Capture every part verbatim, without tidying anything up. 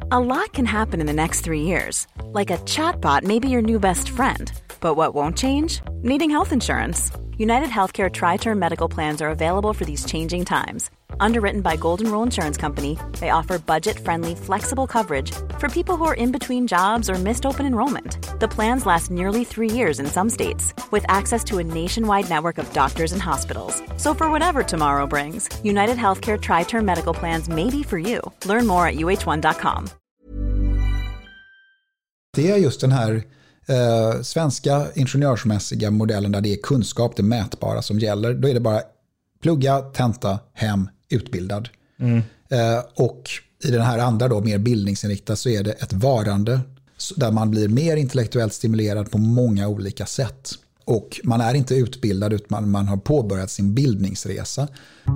A lot can happen in the next three years. Like a chatbot may be your new best friend. But what won't change? Needing health insurance. United Healthcare Tri-Term Medical Plans are available for these changing times. Underwritten by Golden Rule Insurance Company, they offer budget-friendly, flexible coverage for people who are in between jobs or missed open enrollment. The plans last nearly three years in some states, with access to a nationwide network of doctors and hospitals. So for whatever tomorrow brings, United Healthcare Tri-Term Medical Plans may be for you. Learn more at u h one dot com. Det är just den här eh, svenska ingenjörsmässiga modellen där det är kunskap, det mätbara som gäller. Då är det bara plugga, tenta, hem, utbildad. Mm. Eh, och i den här andra då, mer bildningsinriktad, så är det ett varande där man blir mer intellektuellt stimulerad på många olika sätt. Och man är inte utbildad utan man, man har påbörjat sin bildningsresa.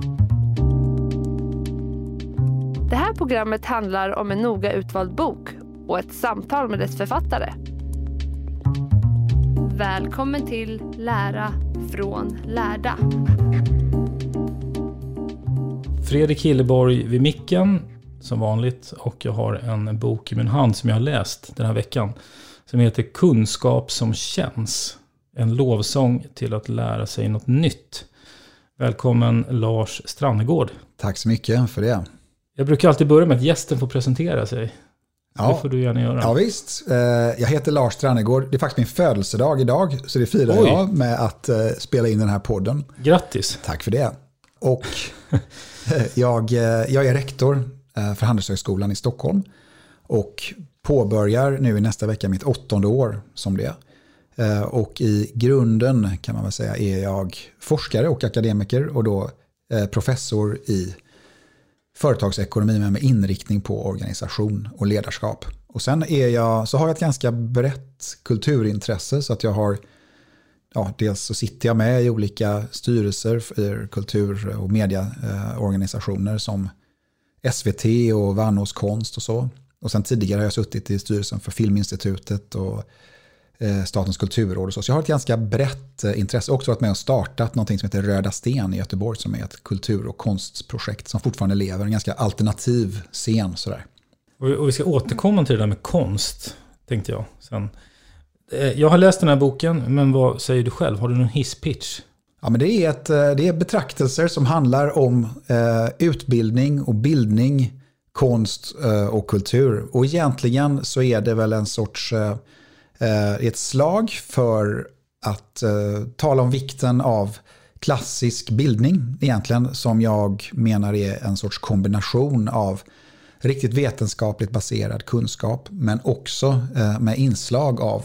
Det här programmet handlar om en noga utvald bok och ett samtal med dess författare. Välkommen till Lära från lärda. Fredrik Hilleborg vid micken som vanligt, och jag har en bok i min hand som jag har läst den här veckan som heter Kunskap som känns. En lovsång till att lära sig något nytt. Välkommen Lars Strannegård. Tack så mycket för det. Jag brukar alltid börja med att gästen får presentera sig. Ja. Det får du gärna göra. Ja visst, jag heter Lars Strannegård. Det är faktiskt min födelsedag idag, så det firar Oj. jag med att spela in den här podden. Grattis. Tack för det. Och jag, jag är rektor för Handelshögskolan i Stockholm och påbörjar nu i nästa vecka mitt åttonde år som det. Och i grunden kan man väl säga är jag forskare och akademiker och då professor i företagsekonomi med inriktning på organisation och ledarskap. Och sen är jag, så har jag ett ganska brett kulturintresse, så att jag har, ja, dels så sitter jag med i olika styrelser för kultur- och medieorganisationer som S V T och Vannås konst och så. Och sen tidigare har jag suttit i styrelsen för Filminstitutet och Statens kulturråd och så. Så jag har ett ganska brett intresse. Också varit med och startat något som heter Röda Sten i Göteborg, som är ett kultur- och konstprojekt som fortfarande lever. En ganska alternativ scen sådär. Och vi ska återkomma till det där med konst, tänkte jag sen. Jag har läst den här boken, men vad säger du själv? Har du någon hisspitch? Ja, men det är, ett, det är betraktelser som handlar om eh, utbildning och bildning, konst eh, och kultur. Och egentligen så är det väl en sorts eh, ett slag för att eh, tala om vikten av klassisk bildning egentligen, som jag menar är en sorts kombination av riktigt vetenskapligt baserad kunskap, men också eh, med inslag av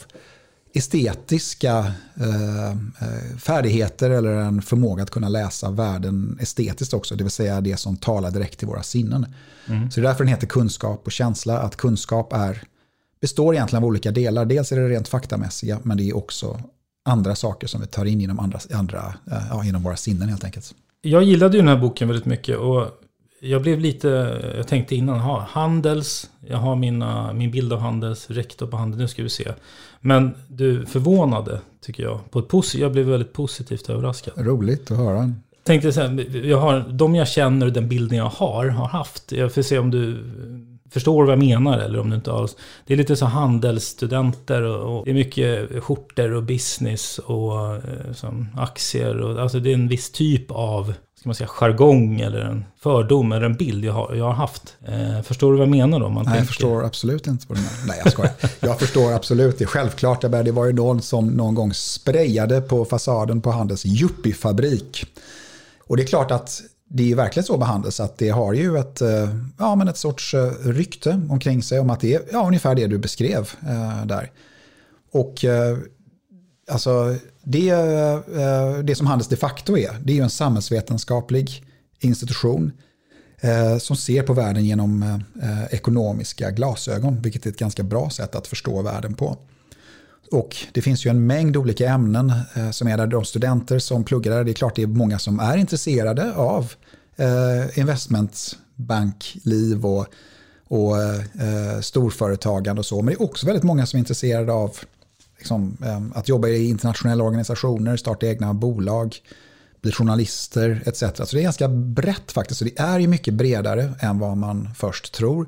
estetiska eh, färdigheter eller en förmåga att kunna läsa världen estetiskt också, det vill säga det som talar direkt till våra sinnen. Mm. Så det är därför den heter Kunskap och känsla, att kunskap är består egentligen av olika delar. Dels är det rent faktamässiga, men det är också andra saker som vi tar in genom, andra, andra, ja, genom våra sinnen helt enkelt. Jag gillade ju den här boken väldigt mycket och jag blev lite, jag tänkte innan, ha, Handels, jag har mina, min bild av Handels, rektor på Handels, nu ska vi se. Men du förvånade, tycker jag. På ett posi- jag blev väldigt positivt överraskad. Roligt att höra. Tänkte så här, jag har, de jag känner och den bilden jag har, har haft, jag får se om du förstår vad jag menar eller om du inte alls. Det är lite så handelsstudenter och, och det är mycket skjortor och business och eh, som aktier och alltså det är en viss typ av, ska man säga, jargong eller en fördom eller en bild jag har, jag har haft. Eh, förstår du vad jag menar då? Man Nej, tänker... jag förstår absolut inte vad du menar. Nej, jag skojar. Jag förstår absolut det. Självklart, det var ju någon som någon gång sprayade på fasaden på Handels Yuppie-fabrik. Och det är klart att det är verkligen så med Handels att det har ju ett, ja, men ett sorts rykte omkring sig om att det är, ja, ungefär det du beskrev eh, där. Och eh, alltså det, eh, det som Handels de facto är, det är ju en samhällsvetenskaplig institution eh, som ser på världen genom eh, ekonomiska glasögon, vilket är ett ganska bra sätt att förstå världen på. Och det finns ju en mängd olika ämnen eh, som är där de studenter som pluggar där. Det är klart det är många som är intresserade av eh, investmentbankliv och, och eh, storföretagande och så. Men det är också väldigt många som är intresserade av liksom, eh, att jobba i internationella organisationer, starta egna bolag, bli journalister et cetera. Så det är ganska brett faktiskt. Så det är ju mycket bredare än vad man först tror.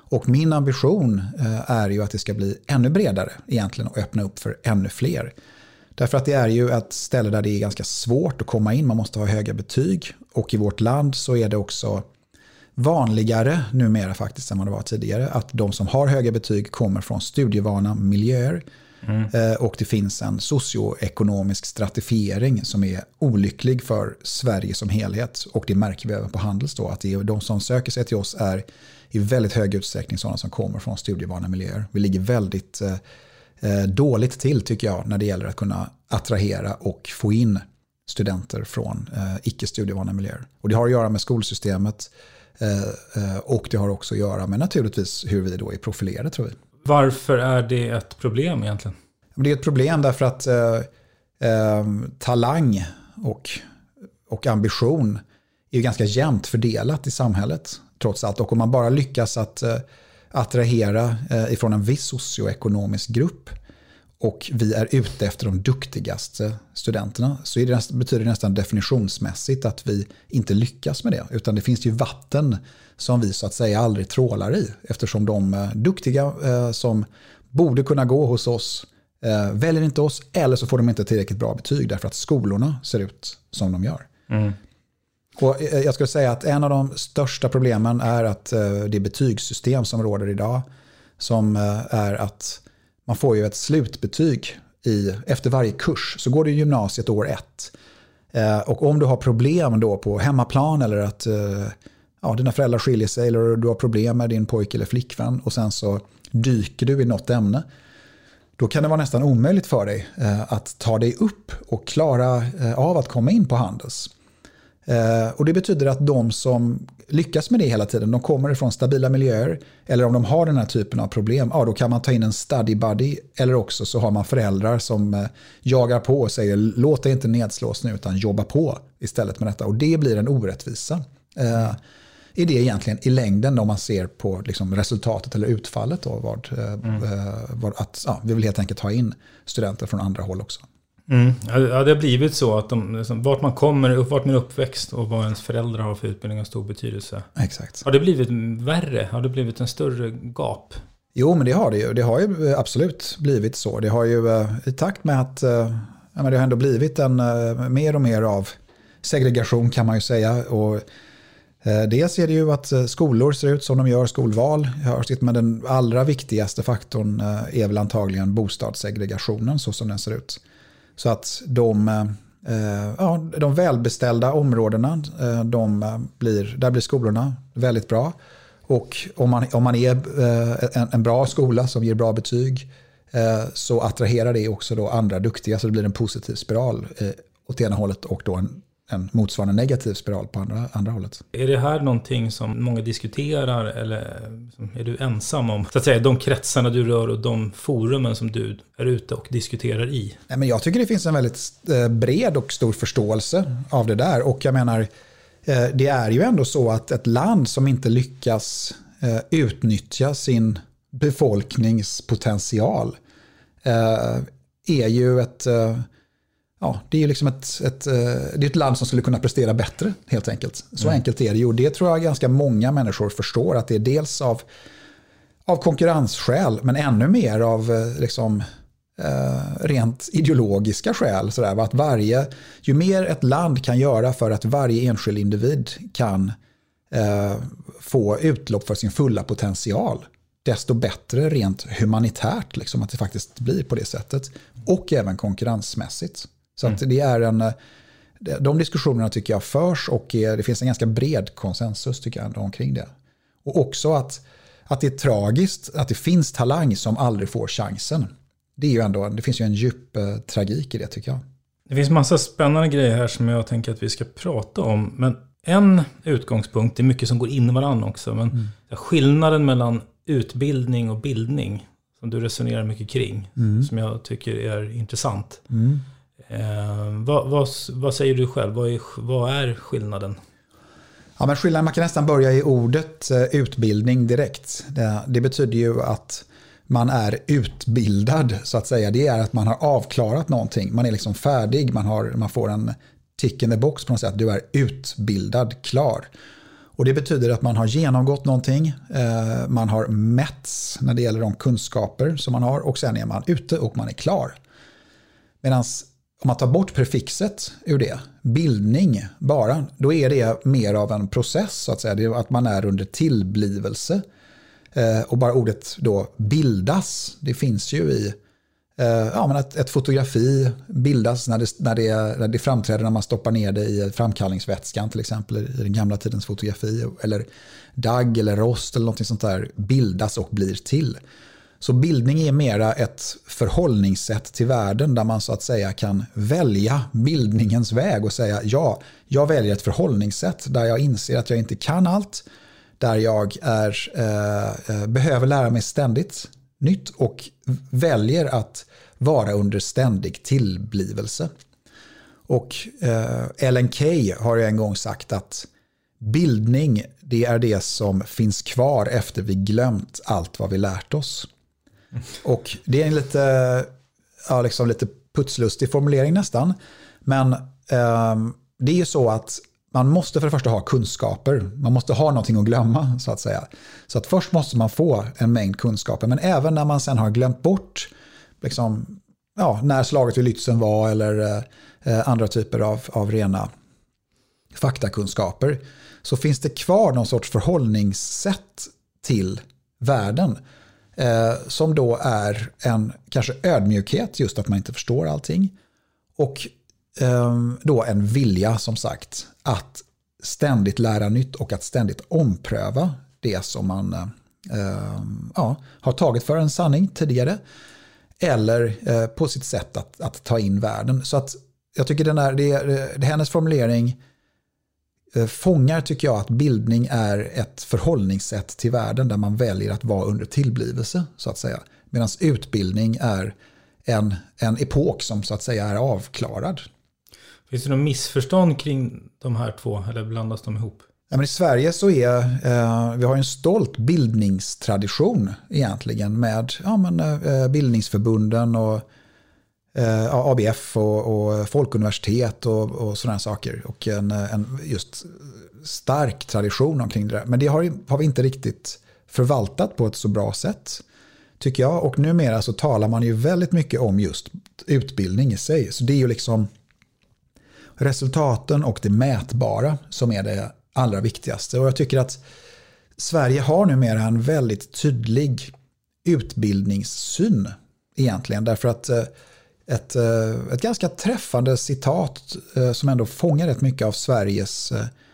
Och min ambition är ju att det ska bli ännu bredare egentligen och öppna upp för ännu fler. Därför att det är ju ett ställe där det är ganska svårt att komma in. Man måste ha höga betyg. Och i vårt land så är det också vanligare numera faktiskt än vad det var tidigare. Att de som har höga betyg kommer från studievana miljöer. Mm. Och det finns en socioekonomisk stratifiering som är olycklig för Sverige som helhet. Och det märker vi även på Handels då. Att det är de som söker sig till oss är i väldigt hög utsträckning sådana som kommer från studievana miljöer. Vi ligger väldigt eh, dåligt till tycker jag när det gäller att kunna attrahera och få in studenter från eh, icke-studievana miljöer. Och det har att göra med skolsystemet eh, och det har också att göra med naturligtvis hur vi då är profilerade tror vi. Varför är det ett problem egentligen? Det är ett problem därför att eh, eh, talang och, och ambition är ju ganska jämnt fördelat i samhället trots allt. Och om man bara lyckas att eh, attrahera eh, ifrån en viss socioekonomisk grupp och vi är ute efter de duktigaste studenterna så är det, betyder det nästan definitionsmässigt att vi inte lyckas med det. Utan det finns ju vatten som vi så att säga aldrig trålar i eftersom de eh, duktiga eh, som borde kunna gå hos oss eh, väljer inte oss eller så får de inte tillräckligt bra betyg därför att skolorna ser ut som de gör. Mm. Och eh, jag skulle säga att en av de största problemen är att eh, det betygssystem som råder idag som eh, är att man får ju ett slutbetyg i, efter varje kurs så går du i gymnasiet år ett. Eh, och om du har problem då på hemmaplan eller att eh, ja, dina föräldrar skiljer sig eller du har problem med din pojke eller flickvän och sen så dyker du i något ämne. Då kan det vara nästan omöjligt för dig eh, att ta dig upp och klara eh, av att komma in på Handels. Eh, och det betyder att de som lyckas med det hela tiden, de kommer ifrån stabila miljöer eller om de har den här typen av problem, ja då kan man ta in en study buddy eller också så har man föräldrar som eh, jagar på och säger låt dig inte nedslås nu utan jobba på istället med detta och det blir en orättvisa. Eh, är det egentligen i längden om man ser på liksom, resultatet eller utfallet då, vad, mm. eh, vad, att ja, vi vill helt enkelt ha in studenter från andra håll också. Mm. Ja, det har blivit så att de, liksom, vart man kommer, vart man är uppväxt och vad ens föräldrar har för utbildning har stor betydelse. Exakt. Har det blivit värre? Har det blivit en större gap? Jo, men det har det ju. Det har ju absolut blivit så. Det har ju i takt med att ja, men det har ändå blivit en mer och mer av segregation kan man ju säga. Och dels är det ju att skolor ser ut som de gör, skolval. Men den allra viktigaste faktorn är väl antagligen bostadssegregationen så som den ser ut. Så att de, ja, de välbeställda områdena, de blir, där blir skolorna väldigt bra. Och om man, om man är en, en bra skola som ger bra betyg så attraherar det också då andra duktiga så det blir en positiv spiral åt ena hållet och då en, en motsvarande negativ spiral på andra, andra hållet. Är det här någonting som många diskuterar eller är du ensam om så att säga, de kretsarna du rör och de forumen som du är ute och diskuterar i? Nej, men jag tycker det finns en väldigt bred och stor förståelse av det där och jag menar det är ju ändå så att ett land som inte lyckas utnyttja sin befolkningspotential är ju ett Ja, det är ju liksom ett, ett, det är ett land som skulle kunna prestera bättre helt enkelt. Så mm. enkelt är det ju. Och det tror jag ganska många människor förstår att det är dels av, av konkurrensskäl men ännu mer av liksom, eh, rent ideologiska skäl. Sådär, att varje, ju mer ett land kan göra för att varje enskild individ kan eh, få utlopp för sin fulla potential desto bättre rent humanitärt liksom, att det faktiskt blir på det sättet. Och även konkurrensmässigt. Så att det är en, de diskussionerna tycker jag förs och det finns en ganska bred konsensus tycker jag omkring det. Och också att, att det är tragiskt att det finns talang som aldrig får chansen. Det, är ju ändå, det finns ju en djup eh, tragik i det tycker jag. Det finns massa spännande grejer här som jag tänker att vi ska prata om. Men en utgångspunkt, det är mycket som går in i varandra också. Men mm. skillnaden mellan utbildning och bildning som du resonerar mycket kring. Mm. Som jag tycker är intressant. Mm. Eh, vad, vad, vad säger du själv? Vad är, vad är skillnaden? Ja, men skillnaden, man kan nästan börja i ordet eh, utbildning direkt. Det, det betyder ju att man är utbildad så att säga. Det är att man har avklarat någonting. Man är liksom färdig. Man, har, man får en tick in the box på något sätt. Du är utbildad, klar. Och det betyder att man har genomgått någonting, eh, man har mätts när det gäller de kunskaper som man har och sen är man ute och man är klar. Medan om man tar bort prefixet ur det, bildning bara, då är det mer av en process så att säga. Det är att man är under tillblivelse. Eh, och bara ordet då bildas, det finns ju i eh, ja, men ett, ett fotografi bildas när det, när, det, när det framträder när man stoppar ner det i framkallningsvätskan till exempel i den gamla tidens fotografi. Eller dagg eller rost eller något sånt där bildas och blir till. Så bildning är mera ett förhållningssätt till världen där man så att säga kan välja bildningens väg och säga ja, jag väljer ett förhållningssätt där jag inser att jag inte kan allt, där jag är, eh, behöver lära mig ständigt nytt och väljer att vara under ständig tillblivelse. Och eh, Ellen Key har en gång sagt att bildning, det är det som finns kvar efter vi glömt allt vad vi lärt oss. Och det är en lite, ja, liksom lite putslustig formulering nästan. Men eh, det är ju så att man måste för det första ha kunskaper. Man måste ha någonting att glömma så att säga. Så att först måste man få en mängd kunskaper. Men även när man sen har glömt bort liksom, ja, när slaget vid Lützen var eller eh, andra typer av, av rena faktakunskaper, så finns det kvar någon sorts förhållningssätt till världen. Eh, som då är en kanske ödmjukhet, just att man inte förstår allting. Och eh, då en vilja som sagt att ständigt lära nytt och att ständigt ompröva det som man eh, ja, har tagit för en sanning tidigare. Eller eh, på sitt sätt att, att ta in världen. Så att jag tycker den här, det, det, hennes formulering fångar tycker jag att bildning är ett förhållningssätt till världen där man väljer att vara under tillblivelse så att säga. Medan utbildning är en, en epok som så att säga är avklarad. Finns det någon missförstånd kring de här två eller blandas de ihop? Ja, men i Sverige så är eh, vi har en stolt bildningstradition egentligen med ja, men, eh, bildningsförbunden och A B F och, och folkuniversitet och, och sådana saker. Och en, en just stark tradition omkring det där. Men det har, har vi inte riktigt förvaltat på ett så bra sätt, tycker jag. Och numera så talar man ju väldigt mycket om just utbildning i sig. Så det är ju liksom resultaten och det mätbara som är det allra viktigaste. Och jag tycker att Sverige har numera en väldigt tydlig utbildningssyn egentligen. Därför att Ett, ett ganska träffande citat som ändå fångar rätt mycket av Sveriges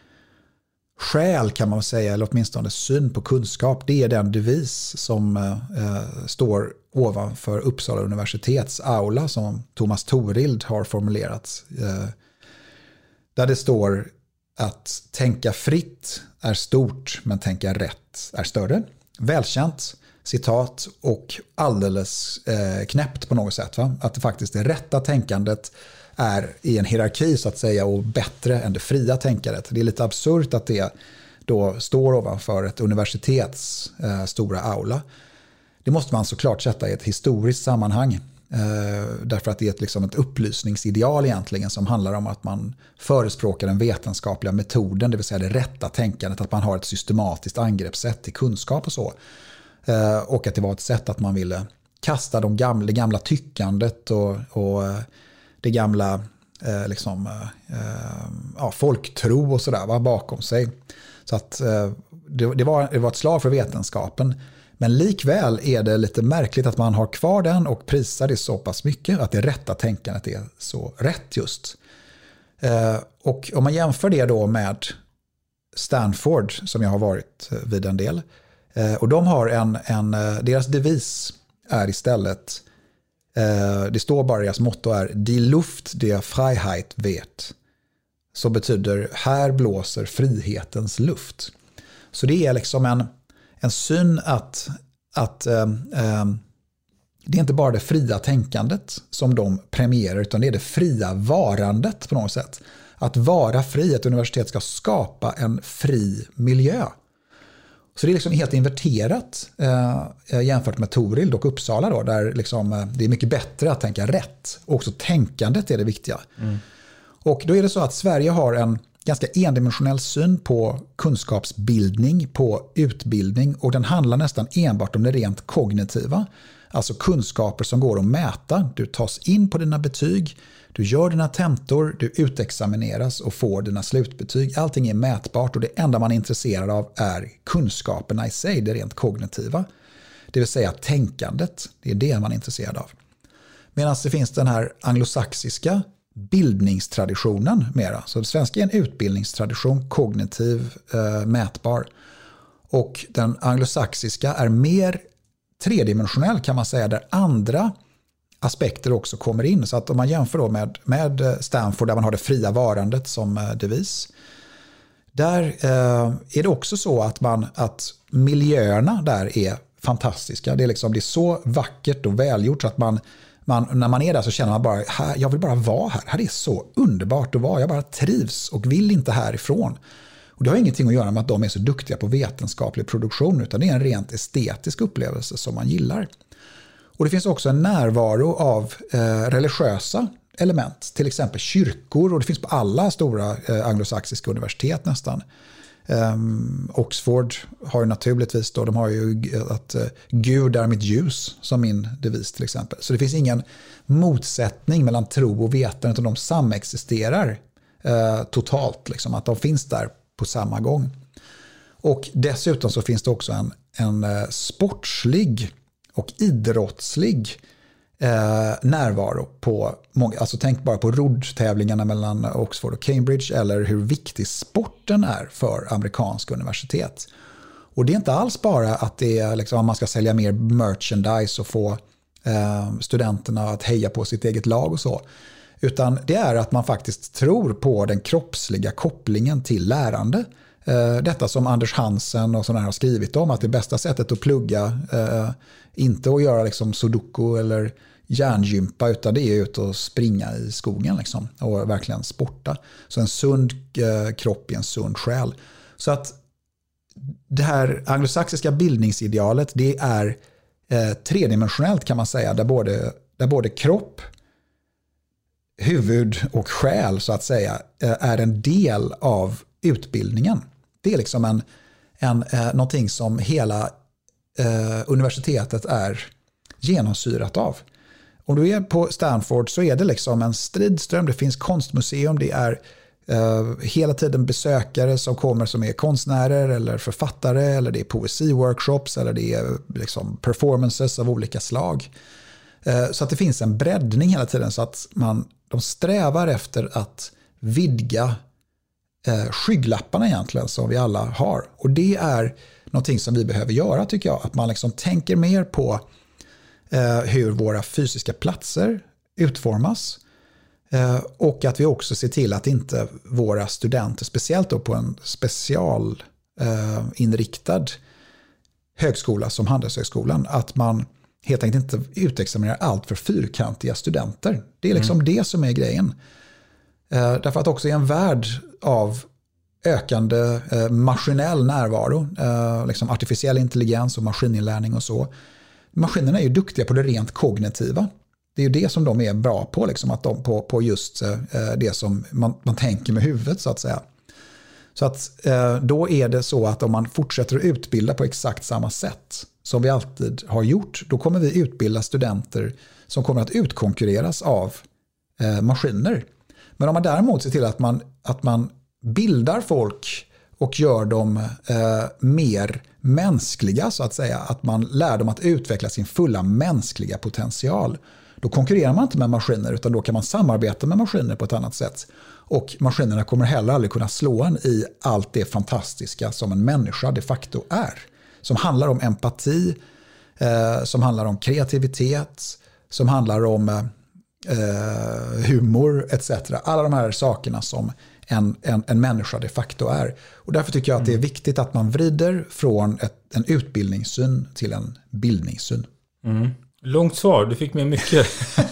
själ kan man säga, eller åtminstone syn på kunskap. Det är den devis som eh, står ovanför Uppsala universitets aula som Thomas Torild har formulerat. Eh, där det står att tänka fritt är stort men tänka rätt är större. Välkänt citat och alldeles eh, knäppt på något sätt. Va? Att det faktiskt det rätta tänkandet är i en hierarki så att säga och bättre än det fria tänkandet. Det är lite absurt att det då står ovanför ett universitets eh, stora aula. Det måste man såklart sätta i ett historiskt sammanhang. Eh, därför att det är ett, liksom ett upplysningsideal egentligen som handlar om att man förespråkar den vetenskapliga metoden, det vill säga det rätta tänkandet, att man har ett systematiskt angreppssätt till kunskap och så. Och att det var ett sätt att man ville kasta de gamla, det gamla tyckandet och, och det gamla eh, liksom, eh, ja, folktro och sådär var bakom sig. Så att eh, det, det, var, det var ett slag för vetenskapen. Men likväl är det lite märkligt att man har kvar den och prisar det så pass mycket att det rätta tänkandet är så rätt just. Eh, och om man jämför det då med Stanford som jag har varit vid en del. Och de har en, en, deras devis är istället, det står bara, deras motto är Die Luft der Freiheit weht. Så betyder här blåser frihetens luft. Så det är liksom en, en syn att, att äh, äh, det är inte bara det fria tänkandet som de premierar utan det är det fria varandet på något sätt. Att vara fri, ett universitet ska skapa en fri miljö. Så det är liksom helt inverterat eh, jämfört med Torild och Uppsala då, där liksom, eh, det är mycket bättre att tänka rätt. Och också tänkandet är det viktiga. Mm. Och då är det så att Sverige har en, ganska endimensionell syn på kunskapsbildning, på utbildning, och den handlar nästan enbart om det rent kognitiva. Alltså kunskaper som går att mäta. Du tas in på dina betyg, du gör dina tentor, du utexamineras och får dina slutbetyg. Allting är mätbart och det enda man är intresserad av är kunskaperna i sig, det rent kognitiva. Det vill säga tänkandet, det är det man är intresserad av. Medan det finns den här anglosaxiska bildningstraditionen mera. Så det svenska är en utbildningstradition, kognitiv, eh, mätbar. Och den anglosaxiska är mer tredimensionell kan man säga, där andra aspekter också kommer in. Så att om man jämför då med, med Stanford där man har det fria varandet som devis, där eh, är det också så att, man, att miljöerna där är fantastiska. Det är, liksom, det är så vackert och välgjort så att man, man, när man är där så känner man bara, här, jag vill bara vara här. Här är så underbart att vara. Jag bara trivs och vill inte härifrån. Och det har ingenting att göra med att de är så duktiga på vetenskaplig produktion, utan det är en rent estetisk upplevelse som man gillar. Och det finns också en närvaro av eh, religiösa element, till exempel kyrkor, och det finns på alla stora eh, anglosaxiska universitet nästan. Um, Oxford har ju naturligtvis då, de har ju att uh, Gud är mitt ljus som min devis till exempel. Så det finns ingen motsättning mellan tro och vetande, utan de samexisterar uh, totalt, liksom, att de finns där på samma gång. Och dessutom så finns det också en, en uh, sportslig och idrottslig eh, närvaro på många, alltså tänk bara på roddtävlingarna mellan Oxford och Cambridge, eller hur viktig sporten är för amerikanska universitet. Och det är inte alls bara att det är liksom, att man ska sälja mer merchandise och få eh, studenterna att heja på sitt eget lag och så, utan det är att man faktiskt tror på den kroppsliga kopplingen till lärande. Detta som Anders Hansen och sådana här har skrivit om, att det bästa sättet att plugga, eh, inte att göra liksom sudoku eller hjärngympa, utan det är ut och springa i skogen liksom, och verkligen sporta. Så en sund eh, kropp är en sund själ. Så att det här anglosaxiska bildningsidealet, det är eh, tredimensionellt kan man säga, där både, där både kropp, huvud och själ så att säga eh, är en del av utbildningen. Det är liksom en, en, eh, någonting som hela eh, universitetet är genomsyrat av. Om du är på Stanford så är det liksom en stridström. Det finns konstmuseum, det är eh, hela tiden besökare som kommer som är konstnärer eller författare, eller det är poesiworkshops, eller det är liksom performances av olika slag. Eh, så att det finns en breddning hela tiden, så att man, de strävar efter att vidga skygglapparna egentligen som vi alla har. Och det är någonting som vi behöver göra, tycker jag. Att man liksom tänker mer på eh, hur våra fysiska platser utformas. Eh, och att vi också ser till att inte våra studenter, speciellt då på en specialinriktad eh, högskola som Handelshögskolan, att man helt enkelt inte utexaminerar allt för fyrkantiga studenter. Det är liksom mm. det som är grejen. Eh, därför att också i en värld av ökande eh, maskinell närvaro, eh, liksom artificiell intelligens och maskininlärning och så. Maskinerna är ju duktiga på det rent kognitiva. Det är ju det som de är bra på, liksom, att de på, på just eh, det som man, man tänker med huvudet så att säga. Så att eh, då är det så att om man fortsätter att utbilda på exakt samma sätt som vi alltid har gjort, då kommer vi utbilda studenter som kommer att utkonkurreras av eh, maskiner. Men om man däremot ser till att man, att man bildar folk och gör dem eh, mer mänskliga så att säga, att man lär dem att utveckla sin fulla mänskliga potential, då konkurrerar man inte med maskiner, utan då kan man samarbeta med maskiner på ett annat sätt. Och maskinerna kommer heller aldrig kunna slå en i allt det fantastiska som en människa de facto är. Som handlar om empati, eh, som handlar om kreativitet, som handlar om eh, humor et cetera. Alla de här sakerna som en, en, en människa de facto är. Och därför tycker jag att det är viktigt att man vrider från ett, en utbildningssyn till en bildningssyn. Mm. Långt svar, du fick med mycket.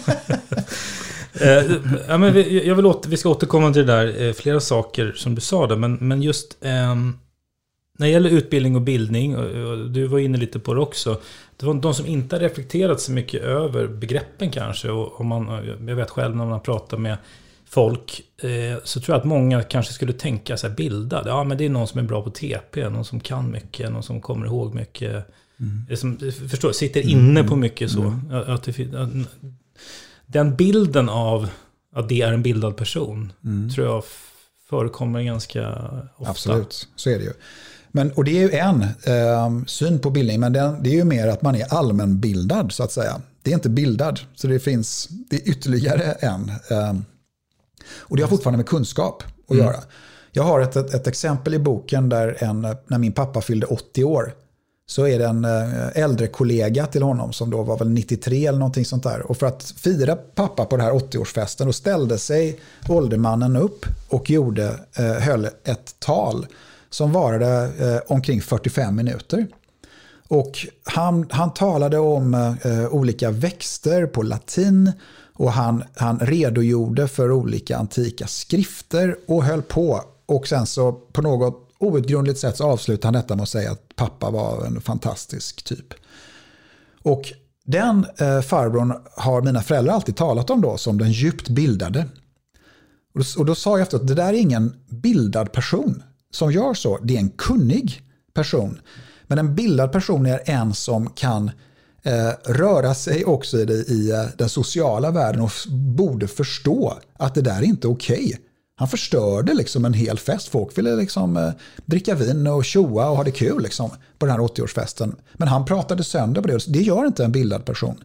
eh, ja, men vi, jag vill åter, vi ska återkomma till det där, eh, flera saker som du sa där, men, men just eh, när det gäller utbildning och bildning, och, och du var inne lite på det också, det var de som inte har reflekterat så mycket över begreppen kanske, och, och man, jag vet själv när man pratar med folk eh, så tror jag att många kanske skulle tänka sig bildad. Ja, men det är någon som är bra på T P, någon som kan mycket, någon som kommer ihåg mycket. Mm. Som, förstår, sitter inne mm. på mycket så. Mm. Att det, att, den bilden av att det är en bildad person mm. tror jag förekommer ganska ofta. Absolut, så är det ju. Men, och det är ju en eh, syn på bildning, men den, det är ju mer att man är allmänbildad så att säga. Det är inte bildad, så det finns det är ytterligare en. Eh, och det har fortfarande med kunskap att mm. göra. Jag har ett, ett, ett exempel i boken där en, när min pappa fyllde åttio år, så är det en äldre kollega till honom som då var väl nittiotre eller någonting sånt där. Och för att fira pappa på den här åttioårsfesten, då ställde sig åldermannen upp och gjorde, eh, höll ett tal som varade eh, omkring fyrtiofem minuter. Och han, han talade om eh, olika växter på latin och han, han redogjorde för olika antika skrifter och höll på. Och sen så på något outgrundligt sätt så avslutade han detta med att säga att pappa var en fantastisk typ. Och den eh, farbrorn har mina föräldrar alltid talat om då som den djupt bildade. Och då, och då sa jag efter att det där är ingen bildad person som gör så. Det är en kunnig person. Men en bildad person är en som kan eh, röra sig också i, det, i eh, den sociala världen och f- borde förstå att det där är inte okej. Okay. Han förstörde liksom en hel fest. Folk ville liksom eh, dricka vin och tjoa och ha det kul liksom, på den här åttioårsfesten. Men han pratade sönder på det. Det gör inte en bildad person.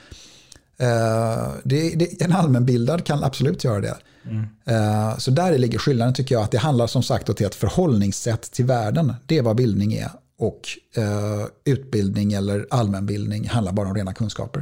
Eh, det, det, en allmänbildad kan absolut göra det. Mm. Eh, så där ligger skillnaden tycker jag. Att det handlar som sagt till ett förhållningssätt till världen. Det är vad bildning är. Och eh, utbildning eller allmänbildning handlar bara om rena kunskaper.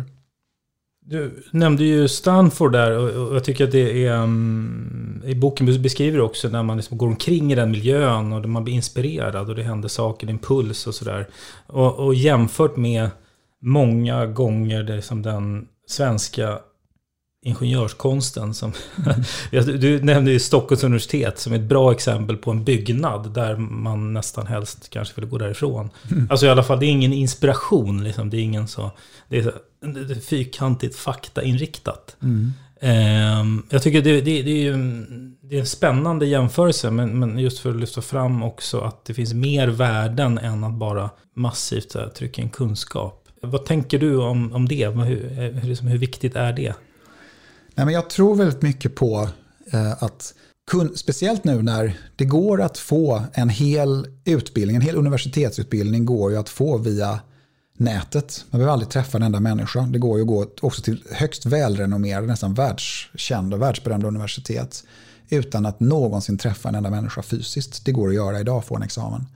Du nämnde ju Stanford där och jag tycker att det är um, i boken beskriver också när man liksom går omkring i den miljön och man blir inspirerad och det händer saker, impuls och sådär. Och, och jämfört med många gånger det som den svenska ingenjörskonsten som mm. du nämnde ju Stockholms universitet som ett bra exempel på en byggnad där man nästan helst kanske vill gå därifrån. Mm. Alltså i alla fall det är ingen inspiration liksom, det är ingen så det är, så, det är fyrkantigt faktainriktat. Mm. Um, jag tycker det, det, det är ju det är en spännande jämförelse men, men just för att lyfta fram också att det finns mer värden än att bara massivt så här, trycka in kunskap. Vad tänker du om, om det? Hur, hur, hur viktigt är det? Nej, men jag tror väldigt mycket på eh, att kun, speciellt nu när det går att få en hel utbildning, en hel universitetsutbildning går ju att få via nätet. Man behöver aldrig träffa en enda människa. Det går ju att gå också till högst välrenommerade, nästan världskända, världsberömda universitet utan att någonsin träffa en enda människa fysiskt. Det går att göra idag, få en examen.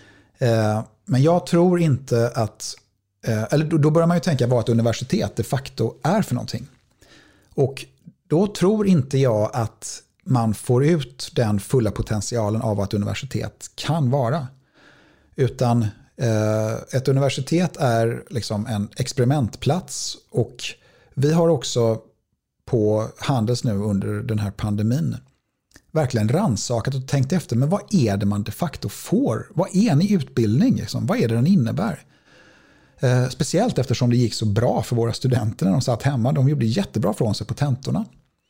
Eh, men jag tror inte att, eh, eller då, då börjar man ju tänka vad ett universitet de facto är för någonting. Och då tror inte jag att man får ut den fulla potentialen av vad ett universitet kan vara. Utan eh, ett universitet är liksom en experimentplats och vi har också på Handels nu under den här pandemin verkligen rannsakat och tänkt efter, men vad är det man de facto får? Vad är en utbildning? Liksom? Vad är det den innebär? Eh, speciellt eftersom det gick så bra för våra studenter när de satt hemma. De gjorde jättebra från sig på tentorna.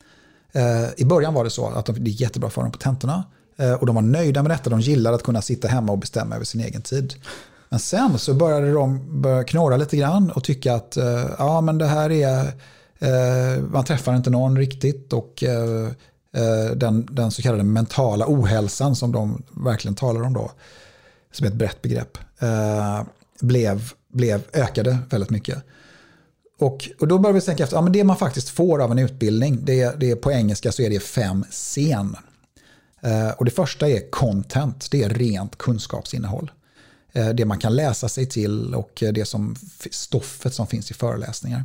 Eh, I början var det så att det gick jättebra för dem på tentorna. Eh, och de var nöjda med detta. De gillade att kunna sitta hemma och bestämma över sin egen tid. Men sen så började de börja knåra lite grann och tycka att eh, ja, men det här är... Eh, man träffar inte någon riktigt och eh, den, den så kallade mentala ohälsan som de verkligen talar om då, som är ett brett begrepp, eh, blev... blev ökade väldigt mycket. Och, och då börjar vi tänka efter, ja, men det man faktiskt får av en utbildning, det, det är på engelska så är det fem C. Eh, och det första är content, det är rent kunskapsinnehåll. Eh, det man kan läsa sig till och det som stoffet som finns i föreläsningar.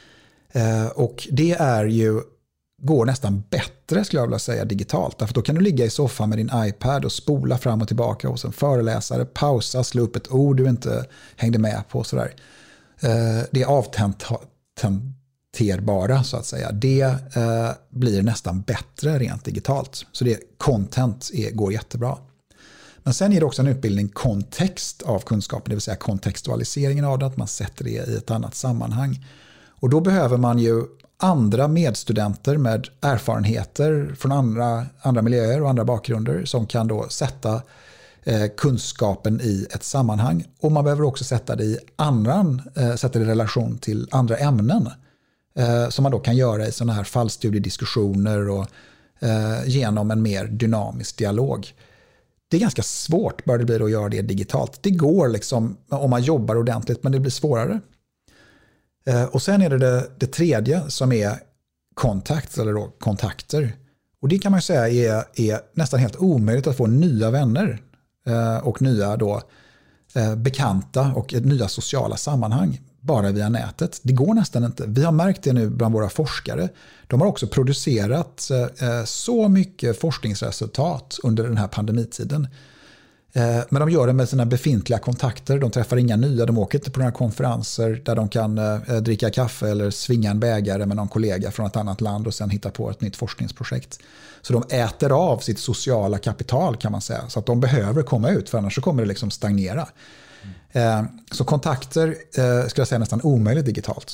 Eh, och det är ju, går nästan bättre skulle jag vilja säga digitalt. Därför då kan du ligga i soffan med din iPad och spola fram och tillbaka hos en föreläsare, pausa, slå upp ett ord du inte hängde med på. Sådär. Det är avtenterbara så att säga. Det blir nästan bättre rent digitalt. Så det content är, går jättebra. Men sen är det också en utbildning kontext av kunskapen, det vill säga kontextualiseringen av det, att man sätter det i ett annat sammanhang. Och då behöver man ju andra medstudenter med erfarenheter från andra, andra miljöer och andra bakgrunder som kan då sätta eh, kunskapen i ett sammanhang. Och man behöver också sätta det i, annan, eh, sätta det i relation till andra ämnen eh, som man då kan göra i sådana här fallstudiediskussioner och eh, genom en mer dynamisk dialog. Det är ganska svårt bör det bli att göra det digitalt. Det går liksom om man jobbar ordentligt, men det blir svårare. Och sen är det, det det tredje som är kontakt eller då kontakter. Och det kan man säga är, är nästan helt omöjligt att få nya vänner och nya då bekanta och nya sociala sammanhang bara via nätet. Det går nästan inte. Vi har märkt det nu bland våra forskare. De har också producerat så mycket forskningsresultat under den här pandemitiden. Men de gör det med sina befintliga kontakter. De träffar inga nya. De åker inte på några konferenser där de kan dricka kaffe eller svinga en bägare med någon kollega från ett annat land och sen hitta på ett nytt forskningsprojekt. Så de äter av sitt sociala kapital kan man säga. Så att de behöver komma ut, för annars så kommer det liksom stagnera. Mm. Så kontakter skulle jag säga nästan omöjligt digitalt.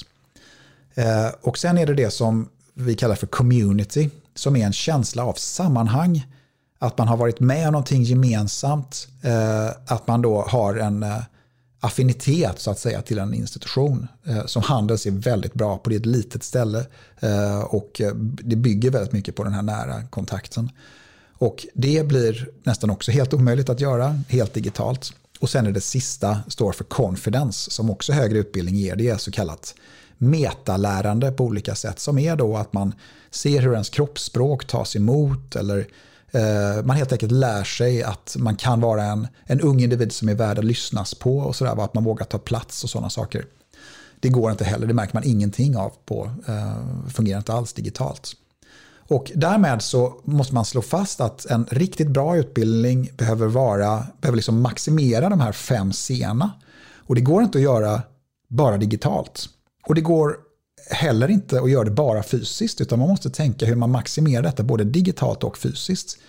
Och sen är det det som vi kallar för community, som är en känsla av sammanhang. Att man har varit med om någonting gemensamt, eh, att man då har en eh, affinitet så att säga till en institution. Eh, som Handels är väldigt bra på, det är ett litet ställe eh, och det bygger väldigt mycket på den här nära kontakten. Och det blir nästan också helt omöjligt att göra, helt digitalt. Och sen är det sista, står för confidence, som också högre utbildning ger. Det är så kallat metalärande på olika sätt, som är då att man ser hur ens kroppsspråk tas emot, eller man helt enkelt lär sig att man kan vara en, en ung individ som är värd att lyssnas på och sådär, att man vågar ta plats och sådana saker. Det går inte heller, det märker man ingenting av på, uh, fungerar inte alls digitalt. Och därmed så måste man slå fast att en riktigt bra utbildning behöver vara, behöver liksom maximera de här fem C:na. Och det går inte att göra bara digitalt. Och det går heller inte att göra det bara fysiskt, utan man måste tänka hur man maximerar detta både digitalt och fysiskt.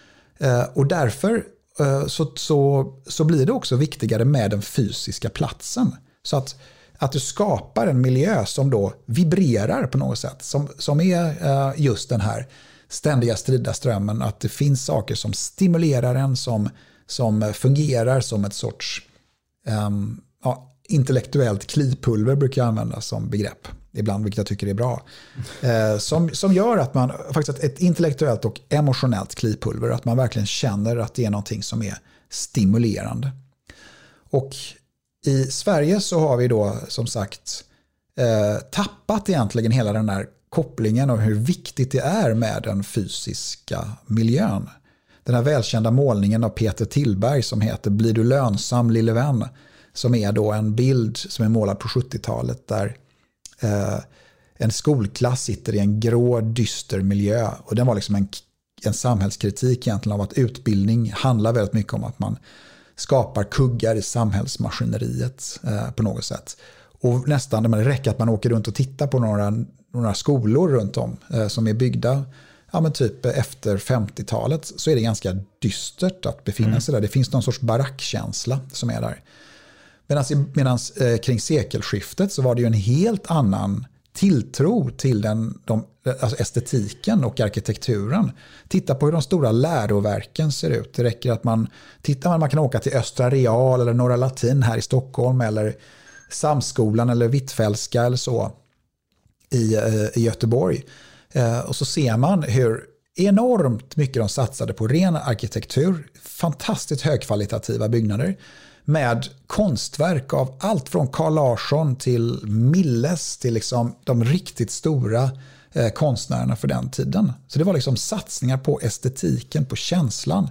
Och därför så, så, så blir det också viktigare med den fysiska platsen. Så att, att du skapar en miljö som då vibrerar på något sätt, som, som är just den här ständiga strida strömmen, att det finns saker som stimulerar en, som, som fungerar som ett sorts um, ja, intellektuellt klipulver brukar jag använda som begrepp ibland, vilket jag tycker är bra. Eh, som, som gör att man faktiskt ett intellektuellt och emotionellt klipulver, att man verkligen känner att det är någonting som är stimulerande. Och i Sverige så har vi då som sagt eh, tappat egentligen hela den här kopplingen och hur viktigt det är med den fysiska miljön. Den här välkända målningen av Peter Tillberg som heter "Blir du lönsam lille vän?", som är då en bild som är målad på sjuttiotalet där eh, en skolklass sitter i en grå, dyster miljö. Och den var liksom en, en samhällskritik egentligen av att utbildning handlar väldigt mycket om att man skapar kuggar i samhällsmaskineriet eh, på något sätt. Och nästan, det räcker att man åker runt och tittar på några, några skolor runt om eh, som är byggda ja, men typ efter femtiotalet, så är det ganska dystert att befinna mm. sig där. Det finns någon sorts barackkänsla som är där. Medan eh, kring sekelskiftet så var det ju en helt annan tilltro till den, de, alltså estetiken och arkitekturen. Titta på hur de stora läroverken ser ut. Det räcker att man tittar, man kan åka till Östra Real eller Norra Latin här i Stockholm, eller Samskolan eller Hvitfeldtska eller så i, i Göteborg. Och så ser man hur enormt mycket de satsade på ren arkitektur, fantastiskt högkvalitativa byggnader med konstverk av allt från Carl Larsson till Milles till liksom de riktigt stora eh, konstnärerna för den tiden. Så det var liksom satsningar på estetiken, på känslan.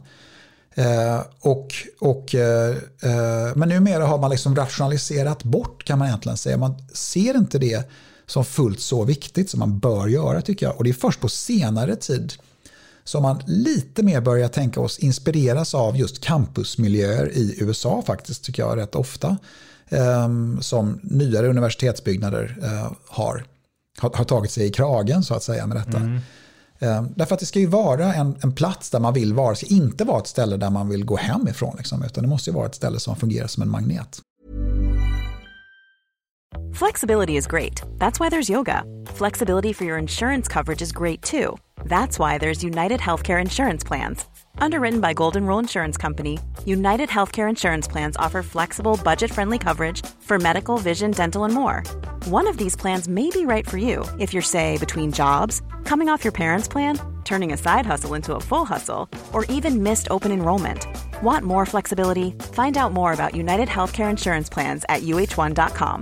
Eh, och, och, eh, men numera har man liksom rationaliserat bort, kan man egentligen säga. Man ser inte det som fullt så viktigt som man bör göra, tycker jag. Och det är först på senare tid som man lite mer börjar tänka oss inspireras av just campusmiljöer i U S A faktiskt, tycker jag rätt ofta. Eh, som nyare universitetsbyggnader eh, har, har, har tagit sig i kragen så att säga med detta. Mm. Eh, därför att det ska ju vara en, en plats där man vill vara. Det ska inte vara ett ställe där man vill gå hem ifrån liksom, utan det måste ju vara ett ställe som fungerar som en magnet. Flexibility is great. That's why there's yoga. Flexibility for your insurance coverage is great too. That's why there's United Healthcare Insurance Plans. Underwritten by Golden Rule Insurance Company, United Healthcare Insurance Plans offer flexible, budget-friendly coverage for medical, vision, dental, and more. One of these plans may be right for you if you're, say, between jobs, coming off your parents' plan, turning a side hustle into a full hustle, or even missed open enrollment. Want more flexibility? Find out more about United Healthcare Insurance Plans at u h one dot com.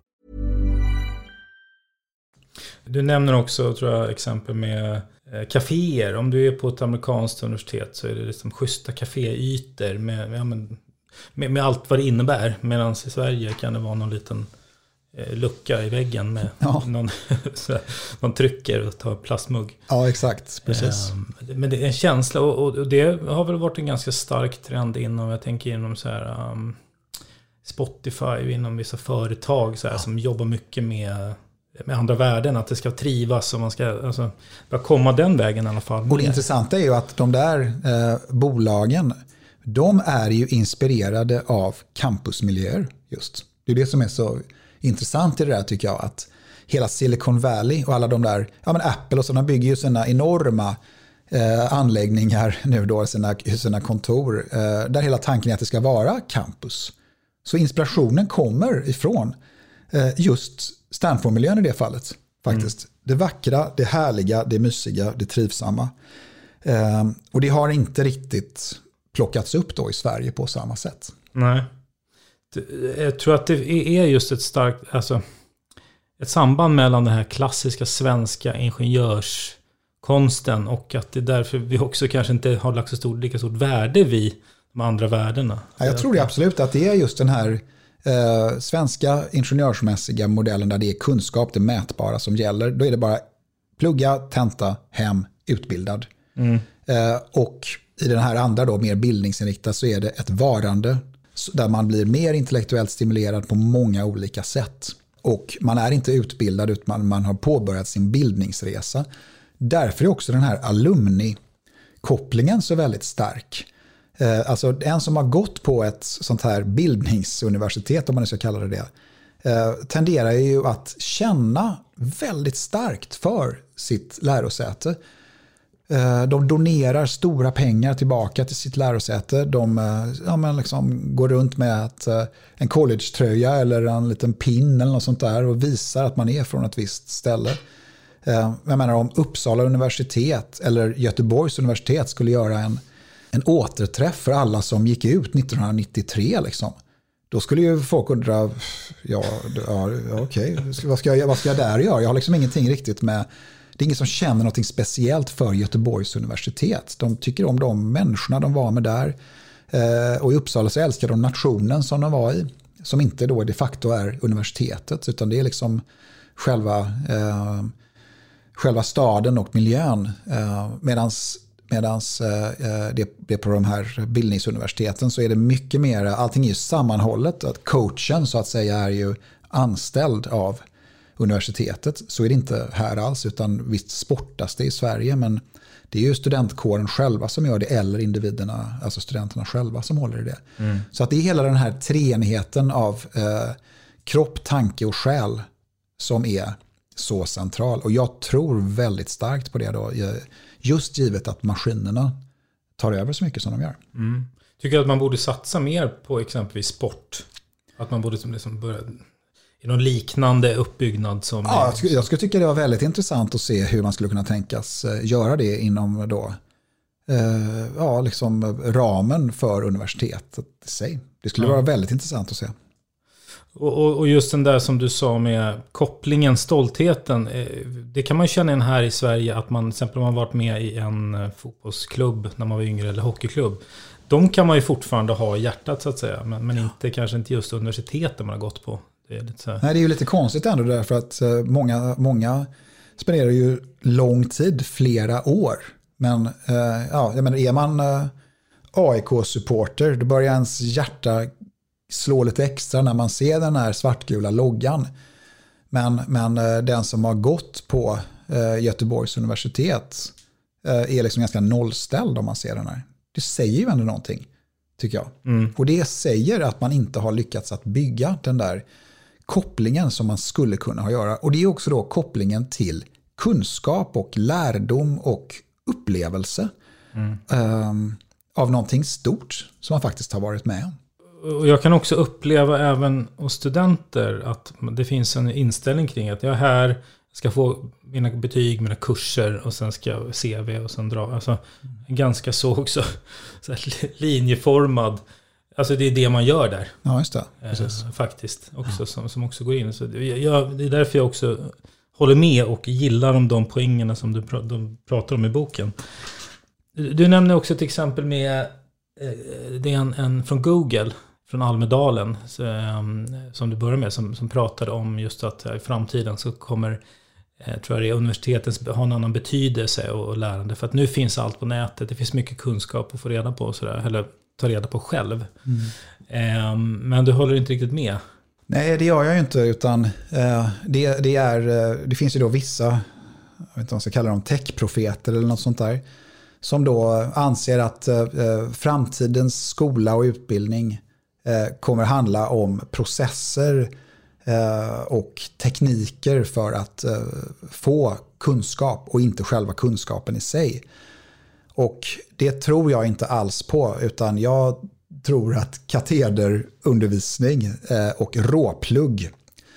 Du nämner också, tror jag, exempel med kaféer. Om du är på ett amerikanskt universitet så är det liksom schyssta kaféytor med, ja, med, med, med allt vad det innebär. Medan i Sverige kan det vara någon liten eh, lucka i väggen med ja. någon, så, någon trycker och tar plastmugg. Ja, exakt. Precis. Eh, men det är en känsla och, och det har väl varit en ganska stark trend inom, jag tänker inom så här um, Spotify, inom vissa företag så här, ja. som jobbar mycket med med andra värden, att det ska trivas och man ska alltså, bara komma den vägen i alla fall. Och det intressanta är ju att de där eh, bolagen, de är ju inspirerade av campusmiljöer just. Det är det som är så intressant i det där, tycker jag, att hela Silicon Valley och alla de där, ja men Apple och sådana bygger ju sina enorma eh, anläggningar nu då, sina, sina kontor, eh, där hela tanken är att det ska vara campus. Så inspirationen kommer ifrån eh, just Stanford-miljön i det fallet, faktiskt. Mm. Det vackra, det härliga, det mysiga, det trivsamma. Eh, och det har inte riktigt plockats upp då i Sverige på samma sätt. Nej. Jag tror att det är just ett starkt, alltså ett samband mellan den här klassiska svenska ingenjörskonsten och att det är därför vi också kanske inte har lagt så stort, lika stort värde vid de andra värdena. Ja, jag tror det absolut att det är just den här Eh, svenska ingenjörsmässiga modellen där det är kunskap, det mätbara som gäller. Då är det bara plugga, tenta, hem, utbildad. Mm. Eh, och i den här andra då, mer bildningsinriktad, så är det ett varande där man blir mer intellektuellt stimulerad på många olika sätt. Och man är inte utbildad utan man, man har påbörjat sin bildningsresa. Därför är också den här alumni-kopplingen så väldigt stark. Alltså en som har gått på ett sånt här bildningsuniversitet, om man nu ska kalla det det, tenderar ju att känna väldigt starkt för sitt lärosäte. De donerar stora pengar tillbaka till sitt lärosäte. De ja, men liksom går runt med ett, en college-tröja eller en liten pin eller något sånt där och visar att man är från ett visst ställe. Jag menar, om Uppsala universitet eller Göteborgs universitet skulle göra en en återträff för alla som gick ut nittonhundranittiotre liksom. Då skulle ju folk undra, ja, ja okej, okay. vad, ska jag, vad ska jag där göra? Jag har liksom ingenting riktigt med, det är ingen som känner något speciellt för Göteborgs universitet. De tycker om de människorna de var med där. Eh, och i Uppsala så älskar de nationen som de var i, som inte då de facto är universitetet, utan det är liksom själva, eh, själva staden och miljön. Eh, medans Medan det, det på de här bildningsuniversiteten så är det mycket mer, allting är ju sammanhållet, att coachen så att säga är ju anställd av universitetet. Så är det inte här alls, utan visst sportas det i Sverige, men det är ju studentkåren själva som gör det, eller individerna, alltså studenterna själva som håller i det. Mm. Så att det är hela den här treenigheten av eh, kropp, tanke och själ som är så central. Och jag tror väldigt starkt på det då, just givet att maskinerna tar över så mycket som de gör. Mm. Tycker du att man borde satsa mer på exempelvis sport? Att man borde liksom börja i någon liknande uppbyggnad som... Ja, jag skulle, jag skulle tycka det var väldigt intressant att se hur man skulle kunna tänkas göra det inom då, eh, ja, liksom ramen för universitetet i sig. Det skulle ja. vara väldigt intressant att se. Och, och just den där som du sa med kopplingen, stoltheten, det kan man känna igen här i Sverige, att man till exempel har varit med i en fotbollsklubb när man var yngre eller hockeyklubb. De kan man ju fortfarande ha i hjärtat så att säga, men, men inte, kanske inte just universiteten man har gått på. Det är lite så här. Nej, det är ju lite konstigt ändå därför att många, många spenderar ju lång tid, flera år. Men eh, ja, jag menar, är man eh, A I K-supporter, då börjar ens hjärta slå lite extra när man ser den här svartgula loggan. Men, men den som har gått på eh, Göteborgs universitet eh, är liksom ganska nollställd om man ser den här. Det säger ju ändå någonting, tycker jag. Mm. Och det säger att man inte har lyckats att bygga den där kopplingen som man skulle kunna ha göra. Och det är också då kopplingen till kunskap och lärdom och upplevelse mm. um, av någonting stort som man faktiskt har varit med om. Och jag kan också uppleva även hos studenter att det finns en inställning kring att jag är här, ska få mina betyg, mina kurser och sen ska jag C V och sen dra. Alltså en ganska så också så här, linjeformad. Alltså det är det man gör där. Ja, just det. Eh, faktiskt också ja. som, som också går in. Så jag, det är därför jag också håller med och gillar om de poängerna som du pr- de pratar om i boken. Du, du nämner också ett exempel med eh, det är en, en från Google från Almedalen så, um, som du börjar med som, som pratade om just att uh, i framtiden så kommer eh, tror jag det är universitetens ha en annan betydelse och, och lärande för att nu finns allt på nätet, det finns mycket kunskap att få reda på och sådär, eller ta reda på själv. Mm. Um, men du håller inte riktigt med. Nej, det gör jag ju inte utan uh, det, det, är, uh, det finns ju då vissa, jag vet inte om man ska kalla dem techprofeter eller något sånt där, som då anser att uh, framtidens skola och utbildning kommer handla om processer och tekniker för att få kunskap och inte själva kunskapen i sig. Och det tror jag inte alls på utan jag tror att katederundervisning och råplugg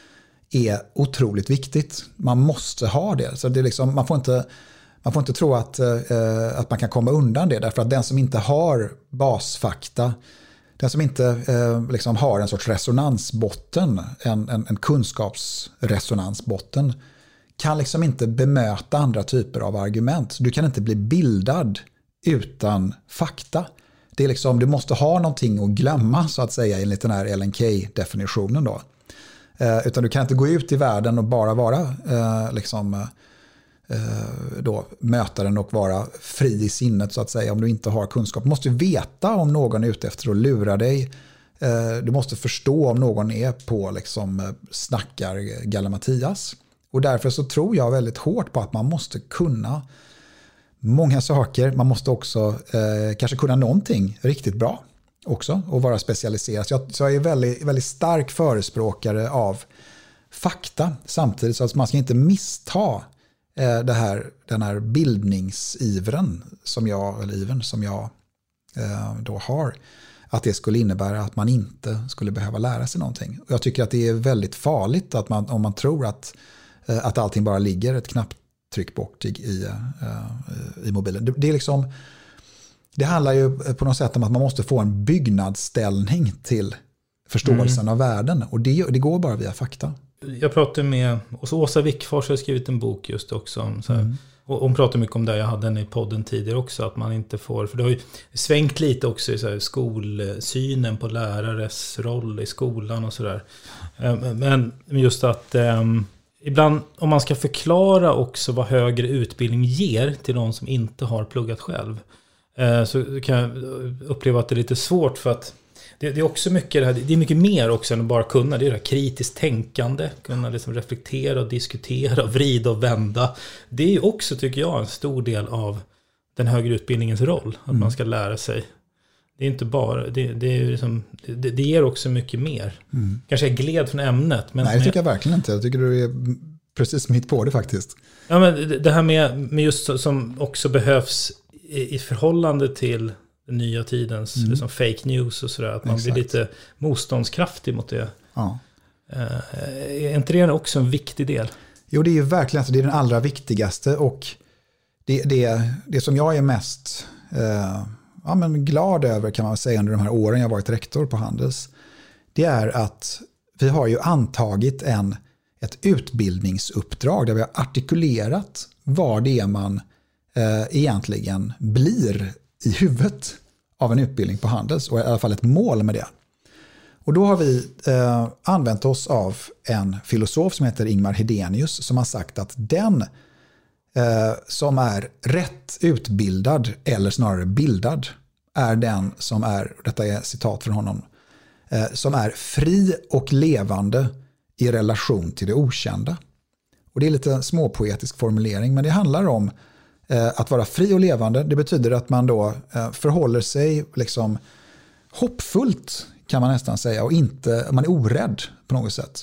är otroligt viktigt. Man måste ha det. Så det är liksom, man får inte, man får inte tro att, att man kan komma undan det därför att den som inte har basfakta, den som inte eh, liksom har en sorts resonansbotten, en, en, en kunskapsresonansbotten, kan liksom inte bemöta andra typer av argument. Du kan inte bli bildad utan fakta. Det är liksom, du måste ha någonting att glömma så att säga enligt den här Ellen Key-definitionen då. Eh, utan du kan inte gå ut i världen och bara vara eh, liksom... Eh, då möta den och vara fri i sinnet så att säga om du inte har kunskap. Du måste veta om någon är ute efter att lura dig. Du måste förstå om någon är på liksom snackar Galimatias. Och därför så tror jag väldigt hårt på att man måste kunna många saker. Man måste också eh, kanske kunna någonting riktigt bra också och vara specialiserad. Så jag, så jag är väldigt, väldigt stark förespråkare av fakta samtidigt så att man ska inte missta Det här, den här bildningsivren som jag, eller ivern som jag eh, då har, att det skulle innebära att man inte skulle behöva lära sig någonting. Och jag tycker att det är väldigt farligt att man, om man tror att, eh, att allting bara ligger ett knapptryck bort i, i, eh, i mobilen. Det, det, är liksom, det handlar ju på något sätt om att man måste få en byggnadsställning till förståelsen mm. av världen. Och det, det går bara via fakta. Jag pratade med Åsa Wickfors har skrivit en bok just också om så här, mm. och hon pratar mycket om det, jag hade henne i podden tidigare också, att man inte får, för det har ju svängt lite också i så här, skolsynen på lärares roll i skolan och sådär. Men just att um, ibland om man ska förklara också vad högre utbildning ger till de som inte har pluggat själv, uh, så kan jag uppleva att det är lite svårt för att Det, det är också mycket det här, det är mycket mer också än att bara kunna. Det är det här kritiskt tänkande, kunna liksom reflektera och diskutera, vrida och vända. Det är ju också, tycker jag, en stor del av den högre utbildningens roll. Att mm. man ska lära sig. Det är inte bara, det, det, är liksom, det, det ger också mycket mer. Mm. Kanske är gled från ämnet. Men nej, det tycker jag verkligen inte. Jag tycker du är precis mitt på det faktiskt. Ja, men det här med, med just som också behövs i, i förhållande till den nya tidens mm. liksom fake news och sådär, att man Exakt. blir lite motståndskraftig mot det. Ja. Är inte det också en viktig del? Jo, det är ju verkligen alltså, det är den allra viktigaste och det, det, det som jag är mest eh, ja, men glad över kan man säga under de här åren jag varit rektor på Handels, det är att vi har ju antagit en, ett utbildningsuppdrag där vi har artikulerat vad det är man eh, egentligen blir i huvudet av en utbildning på Handels och i alla fall ett mål med det. Och då har vi eh, använt oss av en filosof som heter Ingmar Hedenius som har sagt att den eh, som är rätt utbildad eller snarare bildad är den som är, detta är citat från honom, eh, som är fri och levande i relation till det okända. Och det är lite en småpoetisk formulering, men det handlar om att vara fri och levande. Det betyder att man då förhåller sig liksom hoppfullt kan man nästan säga och inte, man är orädd på något sätt.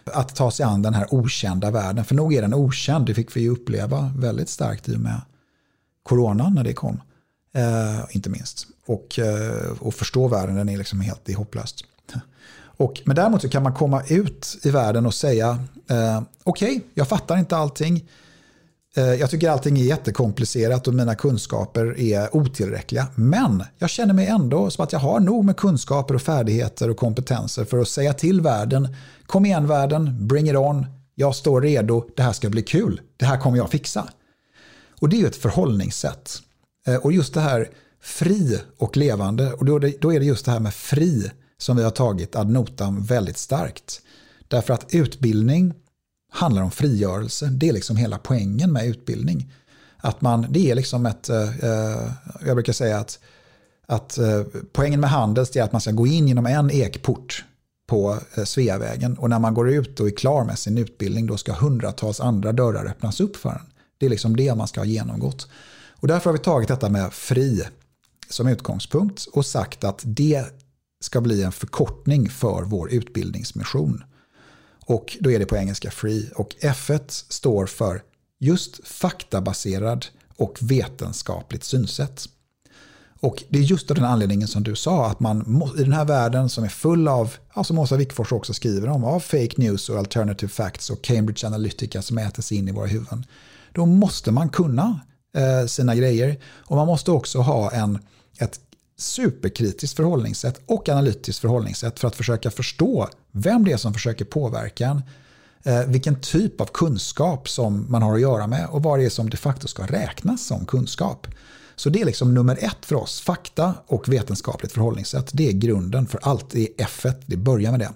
att ta sig an den här okända världen. För nog är den okänd, det fick vi ju uppleva väldigt starkt i och med corona när det kom. Eh, inte minst. Och, eh, och förstå världen, den är liksom helt det är hopplöst. Och, men däremot så kan man komma ut i världen och säga eh, okej, okay, jag fattar inte allting. Eh, jag tycker allting är jättekomplicerat och mina kunskaper är otillräckliga. Men jag känner mig ändå som att jag har nog med kunskaper och färdigheter och kompetenser för att säga till världen, kom igen världen, bring it on, jag står redo, det här ska bli kul, det här kommer jag fixa. Och det är ju ett förhållningssätt. Eh, och just det här fri och levande, och då, då är det just det här med fri som vi har tagit ad notam väldigt starkt. Därför att utbildning handlar om frigörelse. Det är liksom hela poängen med utbildning. Att man, det är liksom ett, eh, jag brukar säga att, att eh, poängen med Handels är att man ska gå in genom en ekport på eh, Sveavägen. Och när man går ut och är klar med sin utbildning, då ska hundratals andra dörrar öppnas upp för en. Det är liksom det man ska ha genomgått. Och därför har vi tagit detta med fri som utgångspunkt och sagt att det ska bli en förkortning för vår utbildningsmission. Och då är det på engelska free. Och F ett står för just faktabaserad och vetenskapligt synsätt. Och det är just av den anledningen som du sa, att man i den här världen som är full av, ja, som Åsa Wikfors också skriver om, av fake news och alternative facts och Cambridge Analytica som äter sig in i våra huvuden. Då måste man kunna eh, sina grejer, och man måste också ha en, ett superkritiskt förhållningssätt och analytiskt förhållningssätt för att försöka förstå vem det är som försöker påverka en, eh, vilken typ av kunskap som man har att göra med och vad det är som de facto ska räknas som kunskap. Så det är liksom nummer ett för oss, fakta och vetenskapligt förhållningssätt. Det är grunden för allt i F ett, det börjar med det.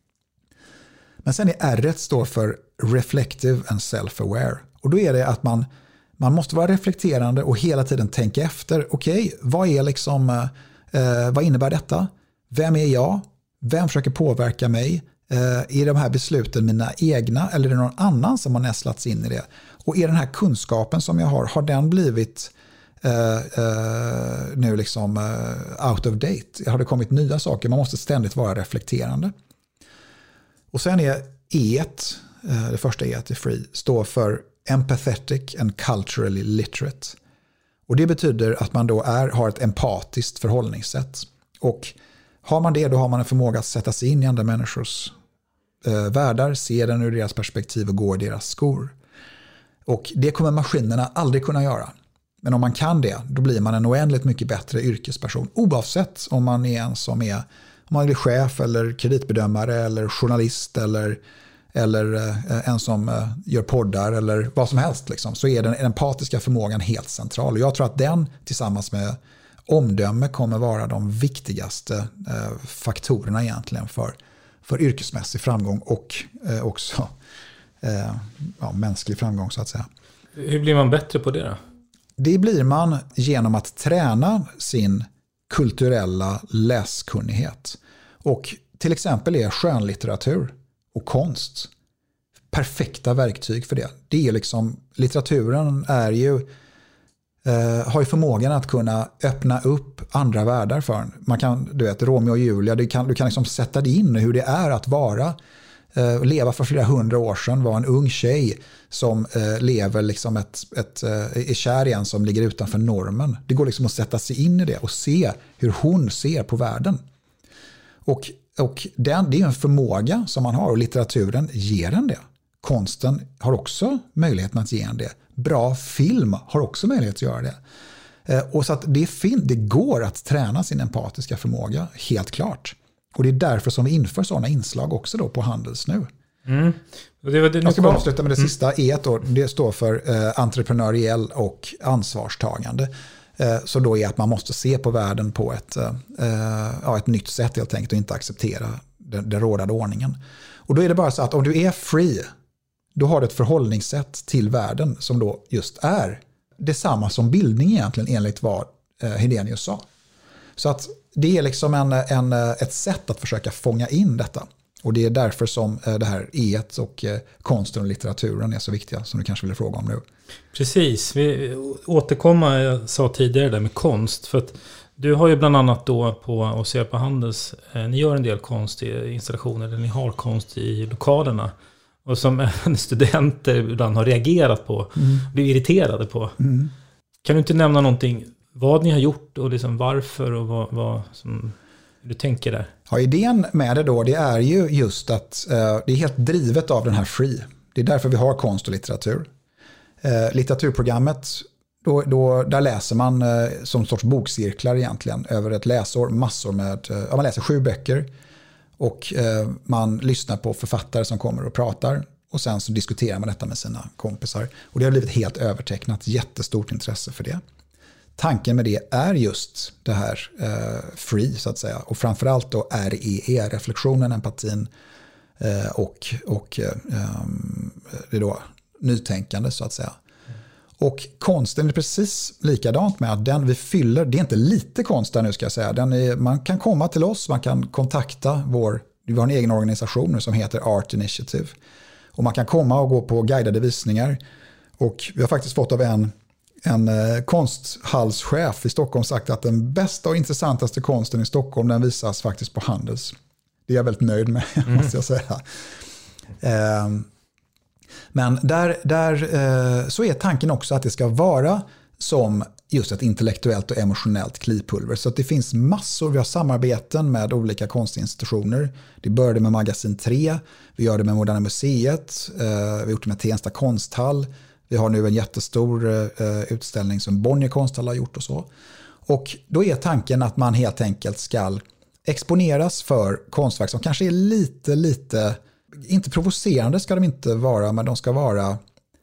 Men sen är R ett står för reflective and self-aware. Och då är det att man Man måste vara reflekterande och hela tiden tänka efter. Okej, okay, vad är liksom, eh, vad innebär detta? Vem är jag? Vem försöker påverka mig? Eh, är de här besluten mina egna eller är det någon annan som har nästlats in i det? Och är den här kunskapen som jag har, har den blivit eh, eh, nu liksom eh, out of date? Har det kommit nya saker? Man måste ständigt vara reflekterande. Och sen är E ett, eh, det första E ett i free, står för empathetic and culturally literate. Och det betyder att man då är, har ett empatiskt förhållningssätt. Och har man det, då har man en förmåga att sätta sig in i andra människors eh, världar, se den ur deras perspektiv och gå i deras skor. Och det kommer maskinerna aldrig kunna göra. Men om man kan det, då blir man en oändligt mycket bättre yrkesperson. Oavsett om man är en som är, om man blir chef eller kreditbedömare eller journalist eller eller en som gör poddar eller vad som helst, liksom, så är den empatiska förmågan helt central. Och jag tror att den tillsammans med omdöme kommer vara de viktigaste faktorerna egentligen för, för yrkesmässig framgång och också ja, mänsklig framgång så att säga. Hur blir man bättre på det då? Det blir man genom att träna sin kulturella läskunnighet. Och till exempel är skönlitteratur och konst perfekta verktyg för det. Det är liksom, litteraturen är ju, eh, har ju förmågan att kunna öppna upp andra världar för en. Man kan, du vet, Romeo och Julia, du kan, du kan liksom sätta dig in i hur det är att vara, eh, leva för flera hundra år sedan, vara en ung tjej som eh, lever liksom ett, ett, eh, är kär i en som ligger utanför normen. Det går liksom att sätta sig in i det och se hur hon ser på världen. Och Och den, det är en förmåga som man har och litteraturen ger en det. Konsten har också möjligheten att ge en det. Bra film har också möjlighet att göra det. Eh, och så att det, fin- det går att träna sin empatiska förmåga, helt klart. Och det är därför som vi inför sådana inslag också då på Handels nu. Mm. Och det var det, Jag ska bara avsluta med det mm. sista. E då, det står för eh, entreprenöriell och ansvarstagande. Så då är att man måste se på världen på ett, ja, ett nytt sätt helt enkelt och inte acceptera den, den rådande ordningen. Och då är det bara så att om du är free, då har du ett förhållningssätt till världen som då just är detsamma som bildning egentligen enligt vad Hedenius sa. Så att det är liksom en, en, ett sätt att försöka fånga in detta. Och det är därför som det här E ett och konsten och litteraturen är så viktiga, som du kanske vill fråga om nu. Precis, vi återkommer, jag sa tidigare där med konst, för att Du har ju bland annat då på och ser på Handels, eh, ni gör en del konst i installationer, eller ni har konst i lokalerna. Och som även studenter ibland har reagerat på, mm. blivit irriterade på. Mm. Kan du inte nämna någonting, vad ni har gjort och liksom varför och vad, vad som du tänker där? Ja, idén med det då, det är ju just att eh, det är helt drivet av den här Free. Det är därför vi har konst och litteratur. Eh, litteraturprogrammet, då, då, där läser man eh, som sorts bokcirklar egentligen över ett läsår, massor med, eh, ja, man läser sju böcker och eh, man lyssnar på författare som kommer och pratar och sen så diskuterar man detta med sina kompisar. Och det har blivit helt övertecknat, jättestort intresse för det. Tanken med det är just det här eh, free så att säga, och framförallt då R E E, reflektionen, empatin eh, och, och eh, det är då nytänkande så att säga. Och konsten är precis likadant med att den vi fyller, det är inte lite konst där nu ska jag säga, den är, man kan komma till oss, man kan kontakta vår, vi har en egen organisation som heter Art Initiative och man kan komma och gå på guidade visningar och vi har faktiskt fått av en En eh, konsthallschef i Stockholm sagt att den bästa och intressantaste konsten i Stockholm den visas faktiskt på Handels. Det är jag väldigt nöjd med, mm. måste jag säga. Eh, men där, där eh, så är tanken också att det ska vara som just ett intellektuellt och emotionellt klipulver. Så att det finns massor, vi har samarbeten med olika konstinstitutioner. Det började med Magasin tre, vi gör det med Moderna Museet, eh, vi har gjort det med Tensta konsthall. Vi har nu en jättestor eh, utställning som Bonnier konsthall har gjort och så. Och då är tanken att man helt enkelt ska exponeras för konstverk som kanske är lite, lite, inte provocerande ska de inte vara, men de ska vara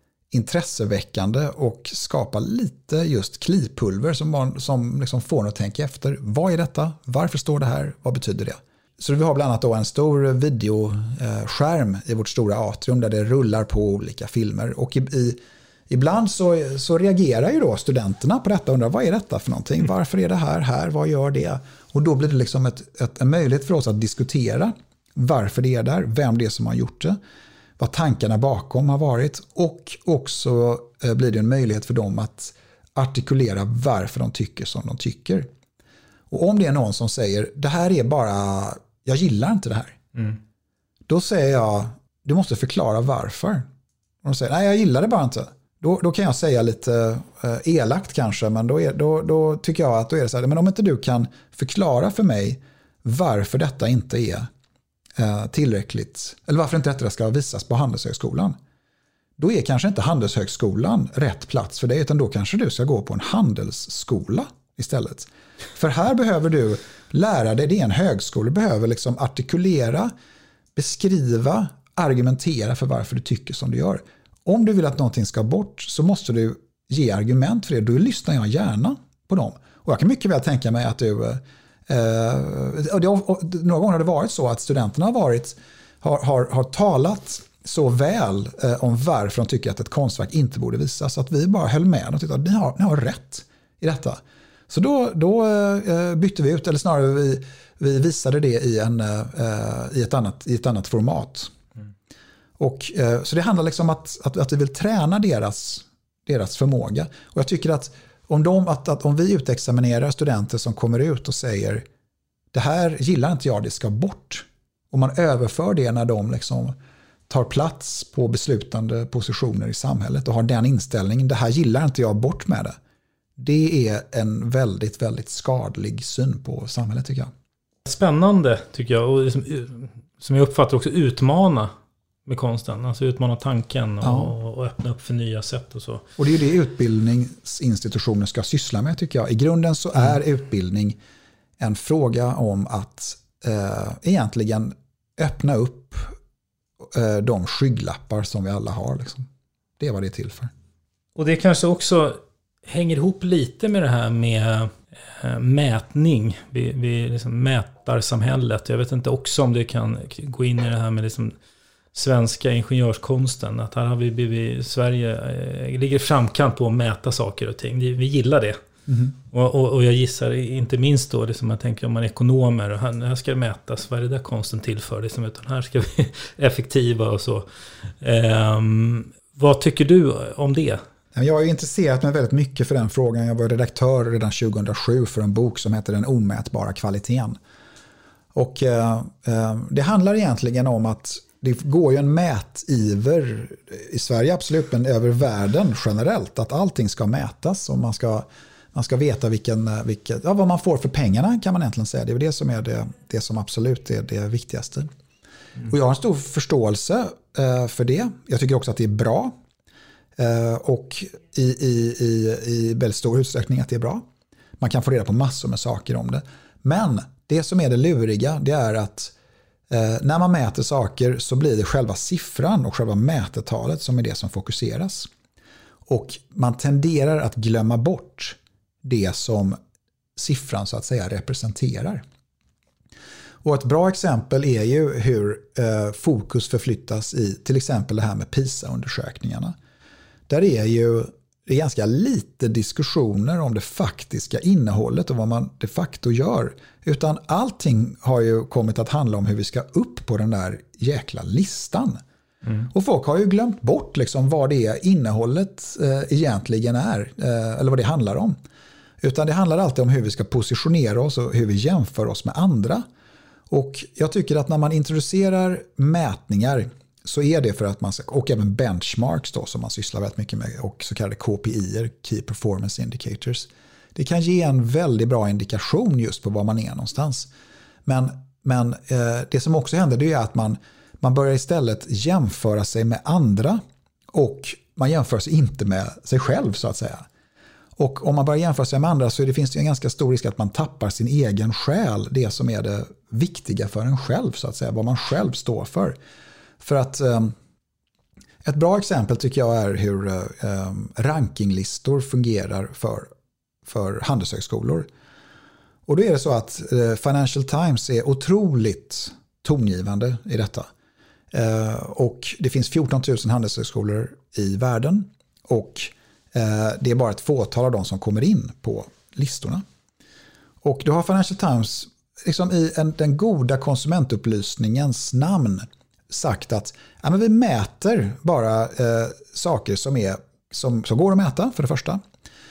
intresseväckande och skapa lite just klipulver som, man, som liksom får en att tänka efter. Vad är detta? Varför står det här? Vad betyder det? Så vi har bland annat då en stor videoskärm i vårt stora atrium där det rullar på olika filmer. Och i, i, ibland så, så reagerar ju då studenterna på detta och undrar vad är detta för någonting? Varför är det här här? Vad gör det? Och då blir det liksom ett, ett, en möjlighet för oss att diskutera varför det är där, vem det är som har gjort det, vad tankarna bakom har varit och också eh, blir det en möjlighet för dem att artikulera varför de tycker som de tycker. Och om det är någon som säger det här är bara, jag gillar inte det här. Mm. Då säger jag, du måste förklara varför. Och de säger, nej jag gillar det bara inte. Då, då kan jag säga lite eh, elakt kanske, men då, är, då, då tycker jag att då är det så här, men om inte du kan förklara för mig varför detta inte är eh, tillräckligt, eller varför inte detta ska visas på Handelshögskolan, då är kanske inte Handelshögskolan rätt plats för dig, utan då kanske du ska gå på en handelsskola istället. För här behöver du lära dig, det är en högskola, du behöver liksom artikulera, beskriva, argumentera för varför du tycker som du gör. Om du vill att någonting ska bort så måste du ge argument för det, då lyssnar jag gärna på dem. Och jag kan mycket väl tänka mig att du, eh, och det, och någon gång har det varit så att studenterna har, varit, har, har, har talat så väl eh, om varför de tycker att ett konstverk inte borde visas, att vi bara höll med och tyckte att ni har, ni har rätt i detta. Så då, då eh, bytte vi ut, eller snarare vi, vi visade det i, en, eh, i, ett annat, i ett annat format. Mm. Och, eh, så det handlar liksom om att, att, att vi vill träna deras, deras förmåga. Och jag tycker att om, de, att, att om vi utexaminerar studenter som kommer ut och säger det här gillar inte jag, det ska bort. Och man överför det när de liksom tar plats på beslutande positioner i samhället och har den inställningen, det här gillar inte jag, bort med det. Det är en väldigt, väldigt skadlig syn på samhället tycker jag. Spännande tycker jag, och liksom, som jag uppfattar också utmana med konsten. Alltså utmana tanken och, ja. och öppna upp för nya sätt och så. Och det är ju det utbildningsinstitutioner ska syssla med tycker jag. I grunden så är mm. utbildning en fråga om att eh, egentligen öppna upp eh, de skygglappar som vi alla har. Liksom. Det är vad det är till för. Och det kanske också hänger ihop lite med det här med äh, mätning. Vi, vi liksom mätar samhället. Jag vet inte också om det kan gå in i det här med liksom svenska ingenjörskonsten. Att här har vi blivit, Sverige äh, ligger framkant på att mäta saker och ting. Vi gillar det. Mm. Och, och, och jag gissar inte minst då, liksom jag tänker om man är ekonomer och här, här ska det mätas, vad är det där konsten tillför? Liksom, utan här ska vi effektiva och så. Ähm, vad tycker du om det? Jag har ju intresserat mig väldigt mycket för den frågan. Jag var redaktör redan tjugohundrasju för en bok som heter Den omätbara kvaliteten. Och eh, det handlar egentligen om att det går ju en mätiver i Sverige absolut, men över världen generellt, att allting ska mätas och man ska, man ska veta vilken, vilken, ja, vad man får för pengarna, kan man egentligen säga. Det är det som är det, det som absolut är det viktigaste. Mm. Och jag har en stor förståelse eh, för det. Jag tycker också att det är bra. Eh, och i, i, i, i väldigt stor utsträckning att det är bra. Man kan få reda på massor med saker om det. Men det som är det luriga, det är att eh, när man mäter saker så blir det själva siffran och själva mätetalet som är det som fokuseras. Och man tenderar att glömma bort det som siffran så att säga representerar. Och ett bra exempel är ju hur eh, fokus förflyttas i till exempel det här med PISA-undersökningarna. Där är ju det är ganska lite diskussioner om det faktiska innehållet och vad man de facto gör. Utan allting har ju kommit att handla om hur vi ska upp på den där jäkla listan. Mm. Och folk har ju glömt bort liksom vad det är innehållet eh, egentligen är. Eh, eller vad det handlar om. Utan det handlar alltid om hur vi ska positionera oss och hur vi jämför oss med andra. Och jag tycker att när man introducerar mätningar så är det för att man ska, och även benchmarks då som man sysslar väldigt mycket med och så kallade K P I, Key Performance Indicators. Det kan ge en väldigt bra indikation just på var man är någonstans. Men, men eh, det som också händer det är att man, man börjar istället jämföra sig med andra och man jämför sig inte med sig själv så att säga. Och om man börjar jämföra sig med andra så det finns det en ganska stor risk att man tappar sin egen själ, det som är det viktiga för en själv så att säga, vad man själv står för. För att um, ett bra exempel tycker jag är hur um, rankinglistor fungerar för, för handelshögskolor. Och då är det så att uh, Financial Times är otroligt tongivande i detta. Uh, och det finns fjorton tusen handelshögskolor i världen och uh, det är bara ett fåtal av dem som kommer in på listorna. Och då har Financial Times liksom i en, den goda konsumentupplysningens namn sagt att ja, men vi mäter bara eh, saker som, är, som, som går att mäta för det första.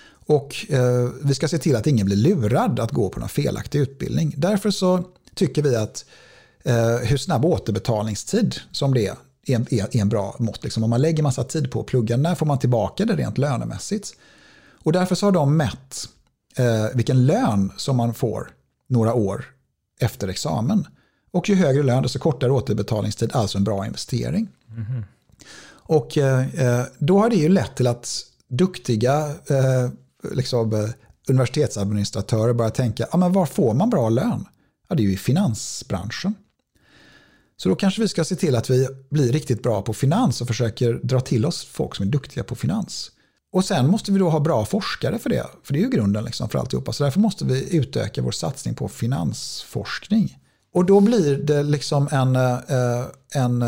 Och eh, vi ska se till att ingen blir lurad att gå på någon felaktig utbildning. Därför så tycker vi att eh, hur snabb återbetalningstid som det är, är, är en bra mått. Liksom. Om man lägger massa tid på att plugga, när får man tillbaka det rent lönemässigt? Och därför så har de mätt eh, vilken lön som man får några år efter examen. Och ju högre lön desto kortare återbetalningstid, alltså en bra investering. Mm. Och eh, då har det ju lett till att duktiga eh, liksom, eh, universitetsadministratörer börjar tänka, ja men var får man bra lön? Ja, det är ju i finansbranschen. Så då kanske vi ska se till att vi blir riktigt bra på finans och försöker dra till oss folk som är duktiga på finans. Och sen måste vi då ha bra forskare för det, för det är ju grunden liksom för alltihopa. Så därför måste vi utöka vår satsning på finansforskning. Och då blir det liksom en, en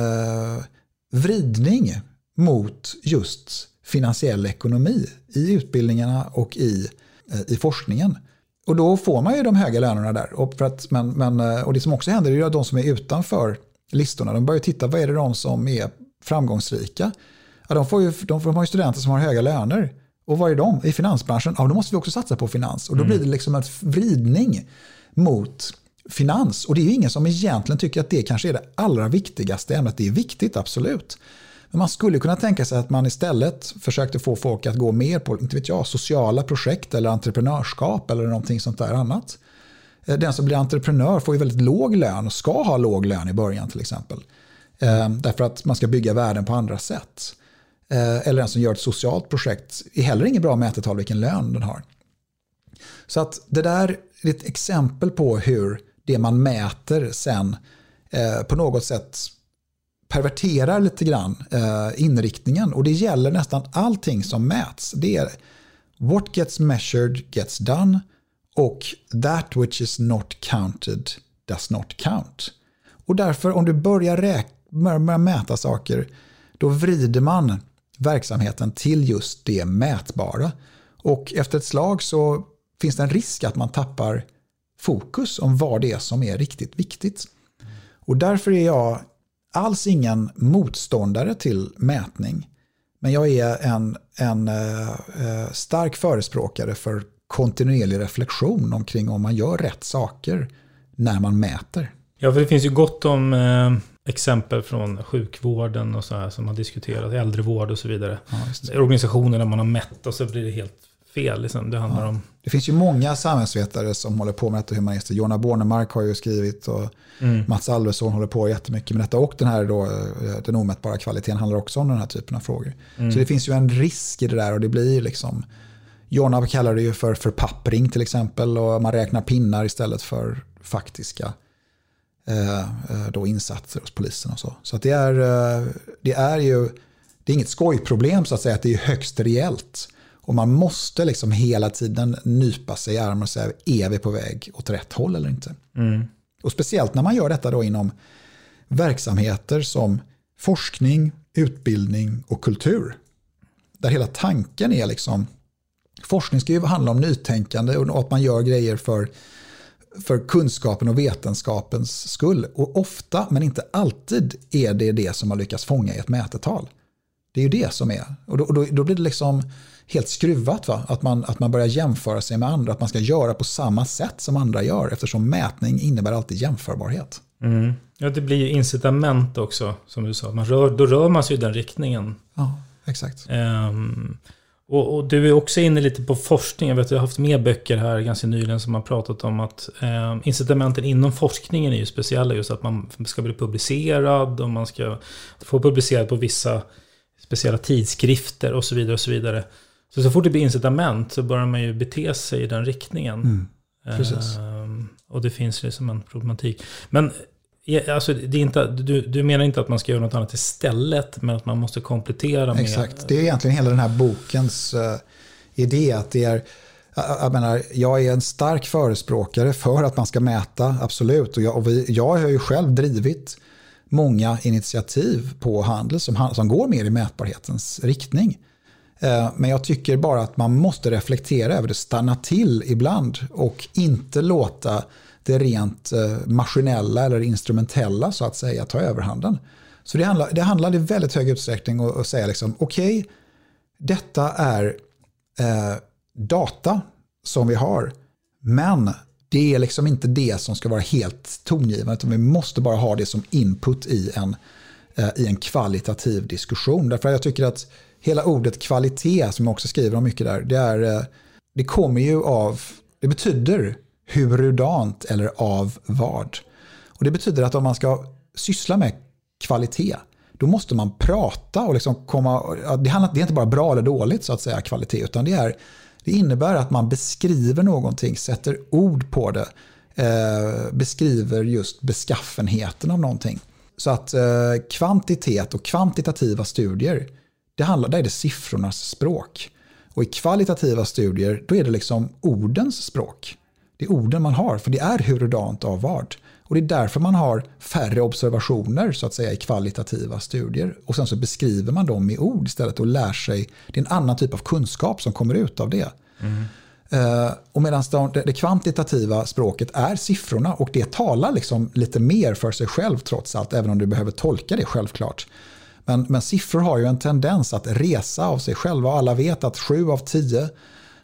vridning mot just finansiell ekonomi i utbildningarna och i, i forskningen. Och då får man ju de höga lönerna där. Och, för att, men, men, och det som också händer är ju att de som är utanför listorna, de börjar titta, vad är det de som är framgångsrika? Ja, de, får ju, de, de har ju studenter som har höga löner. Och vad är de? I finansbranschen? Ja, då måste vi också satsa på finans. Och då mm. blir det liksom en vridning mot finans. Och det är ju ingen som egentligen tycker att det kanske är det allra viktigaste ämnet. Det är viktigt, absolut. Men man skulle kunna tänka sig att man istället försökte få folk att gå mer på, inte vet jag, sociala projekt eller entreprenörskap eller någonting sånt där annat. Den som blir entreprenör får ju väldigt låg lön och ska ha låg lön i början till exempel. Därför att man ska bygga värden på andra sätt. Eller den som gör ett socialt projekt är heller ingen bra mätetal vilken lön den har. Så att det där är ett exempel på hur det man mäter sen eh, på något sätt perverterar lite grann eh, inriktningen. Och det gäller nästan allting som mäts. Det är what gets measured gets done och that which is not counted does not count. Och därför om du börjar, räk- börjar mäta saker då vrider man verksamheten till just det mätbara. Och efter ett slag så finns det en risk att man tappar fokus om vad det är som är riktigt viktigt. Och därför är jag alls ingen motståndare till mätning. Men jag är en, en eh, stark förespråkare för kontinuerlig reflektion omkring om man gör rätt saker när man mäter. Ja, för det finns ju gott om eh, exempel från sjukvården och så här som har diskuterat, äldrevård och så vidare. Ja, organisationer där man har mätt och så blir det helt fel. Liksom. Det handlar ja. om... Det finns ju många samhällsvetare som håller på med detta humanister. Jonna Bornemark har ju skrivit och mm. Mats Alvesson håller på jättemycket med detta. Och den här då, den omätbara kvaliteten handlar också om den här typen av frågor. Mm. Så det finns ju en risk i det där och det blir liksom... Jonna kallar det ju för förpappring till exempel och man räknar pinnar istället för faktiska eh, då insatser hos polisen och så. Så att det är, det är ju det är inget skojproblem så att säga att det är högst reellt. Och man måste liksom hela tiden nypa sig i armen och säga, är vi på väg åt rätt håll eller inte? Mm. Och speciellt när man gör detta då inom verksamheter som forskning, utbildning och kultur. Där hela tanken är liksom, forskning ska ju handla om nytänkande och att man gör grejer för, för kunskapen och vetenskapens skull. Och ofta, men inte alltid, är det det som har lyckats fånga i ett mätetal. Det är ju det som är. Och då, då, då blir det liksom helt skruvat va? Att man, att man börjar jämföra sig med andra. Att man ska göra på samma sätt som andra gör. Eftersom mätning innebär alltid jämförbarhet. Mm. Ja, det blir ju incitament också. Som du sa. Man rör, då rör man sig i den riktningen. Ja, exakt. Um, och, och du är också inne lite på forskning. Jag vet att jag har haft med böcker här ganska nyligen som har pratat om att um, incitamenten inom forskningen är ju speciella. Just att man ska bli publicerad. Och man ska få publicerad på vissa speciella tidskrifter och så vidare och så vidare. Så så fort det blir incitament så börjar man ju bete sig i den riktningen. Mm, precis. Ehm, och det finns liksom en problematik. Men alltså, det är inte, du, du menar inte att man ska göra något annat istället, men att man måste komplettera med... Exakt, det är egentligen hela den här bokens uh, idé att det är... Jag menar, jag är en stark förespråkare för att man ska mäta, absolut. Och jag, och vi, jag har ju själv drivit många initiativ på handel som, som går mer i mätbarhetens riktning. Men jag tycker bara att man måste reflektera över det, stanna till ibland och inte låta det rent maskinella eller instrumentella så att säga ta överhanden. Så det handlar, det handlar i väldigt hög utsträckning att, att säga liksom, okej, okay, detta är eh, data som vi har, men det är liksom inte det som ska vara helt tongivande, utan vi måste bara ha det som input i en, eh, i en kvalitativ diskussion. Därför jag tycker att hela ordet kvalitet, som jag också skriver om mycket där, det, är, det kommer ju av, det betyder hurudant eller av vad. Och det betyder att om man ska syssla med kvalitet, då måste man prata och liksom komma, det, handlar, det är inte bara bra eller dåligt så att säga kvalitet, utan det, är, det innebär att man beskriver någonting, sätter ord på det, eh, beskriver just beskaffenheten av någonting. Så att eh, kvantitet och kvantitativa studier, det handlar, där är det siffrornas språk. Och i kvalitativa studier, då är det liksom ordens språk. Det är orden man har, för det är hurudant av vad. Och det är därför man har färre observationer så att säga i kvalitativa studier. Och sen så beskriver man dem i ord istället och lär sig. Det är en annan typ av kunskap som kommer ut av det. Mm. Uh, och medan det, det kvantitativa språket är siffrorna, och det talar liksom lite mer för sig själv trots allt, även om du behöver tolka det självklart. Men, men siffror har ju en tendens att resa av sig själva. Alla vet att sju av tio uh,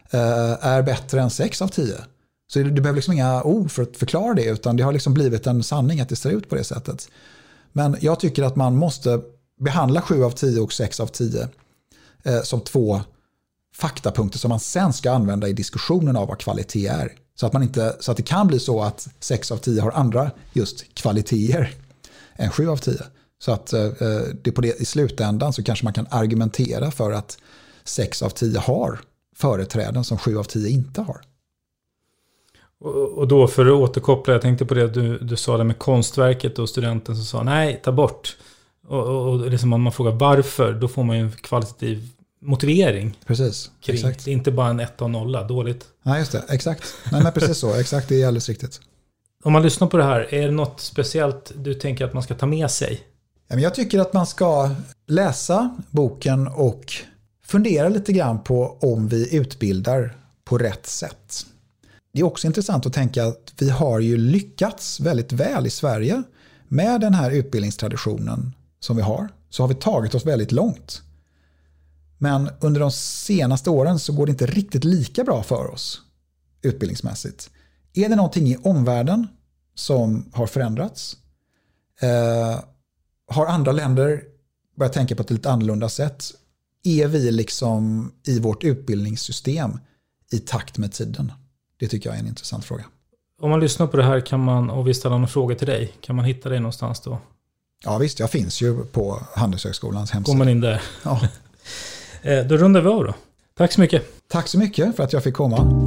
är bättre än sex av tio. Så du behöver liksom inga ord för att förklara det, utan det har liksom blivit en sanning att det ser ut på det sättet. Men jag tycker att man måste behandla sju av tio och sex av tio eh, som två faktapunkter som man sen ska använda i diskussionen av vad kvalitet är. Så att, man inte, så att det kan bli så att sex av tio har andra just kvaliteter än sju av tio. Så att eh, det på det, i slutändan så kanske man kan argumentera för att sex av tio har företräden som sju av tio inte har. Och då för att återkoppla, jag tänkte på det du, du sa det med konstverket och studenten som sa nej, ta bort. Och, och, och liksom om man frågar varför, då får man ju en kvalitativ motivering. Precis, kring. Exakt. Det är inte bara en ett och nolla, dåligt. Nej, just det, exakt. Nej, men precis så, exakt, det är alldeles riktigt. Om man lyssnar på det här, är det något speciellt du tänker att man ska ta med sig? Jag tycker att man ska läsa boken och fundera lite grann på om vi utbildar på rätt sätt. Det är också intressant att tänka att vi har ju lyckats väldigt väl i Sverige med den här utbildningstraditionen som vi har. Så har vi tagit oss väldigt långt. Men under de senaste åren så går det inte riktigt lika bra för oss utbildningsmässigt. Är det någonting i omvärlden som har förändrats? Eh, har andra länder börjat tänka på ett lite annorlunda sätt? Är vi liksom i vårt utbildningssystem i takt med tiden? Det tycker jag är en intressant fråga. Om man lyssnar på det här kan man, och vi ställer någon fråga till dig, kan man hitta dig någonstans då? Ja visst, jag finns ju på Handelshögskolans hemsida. Går man in där? Ja. Då rundar vi av då. Tack så mycket. Tack så mycket för att jag fick komma.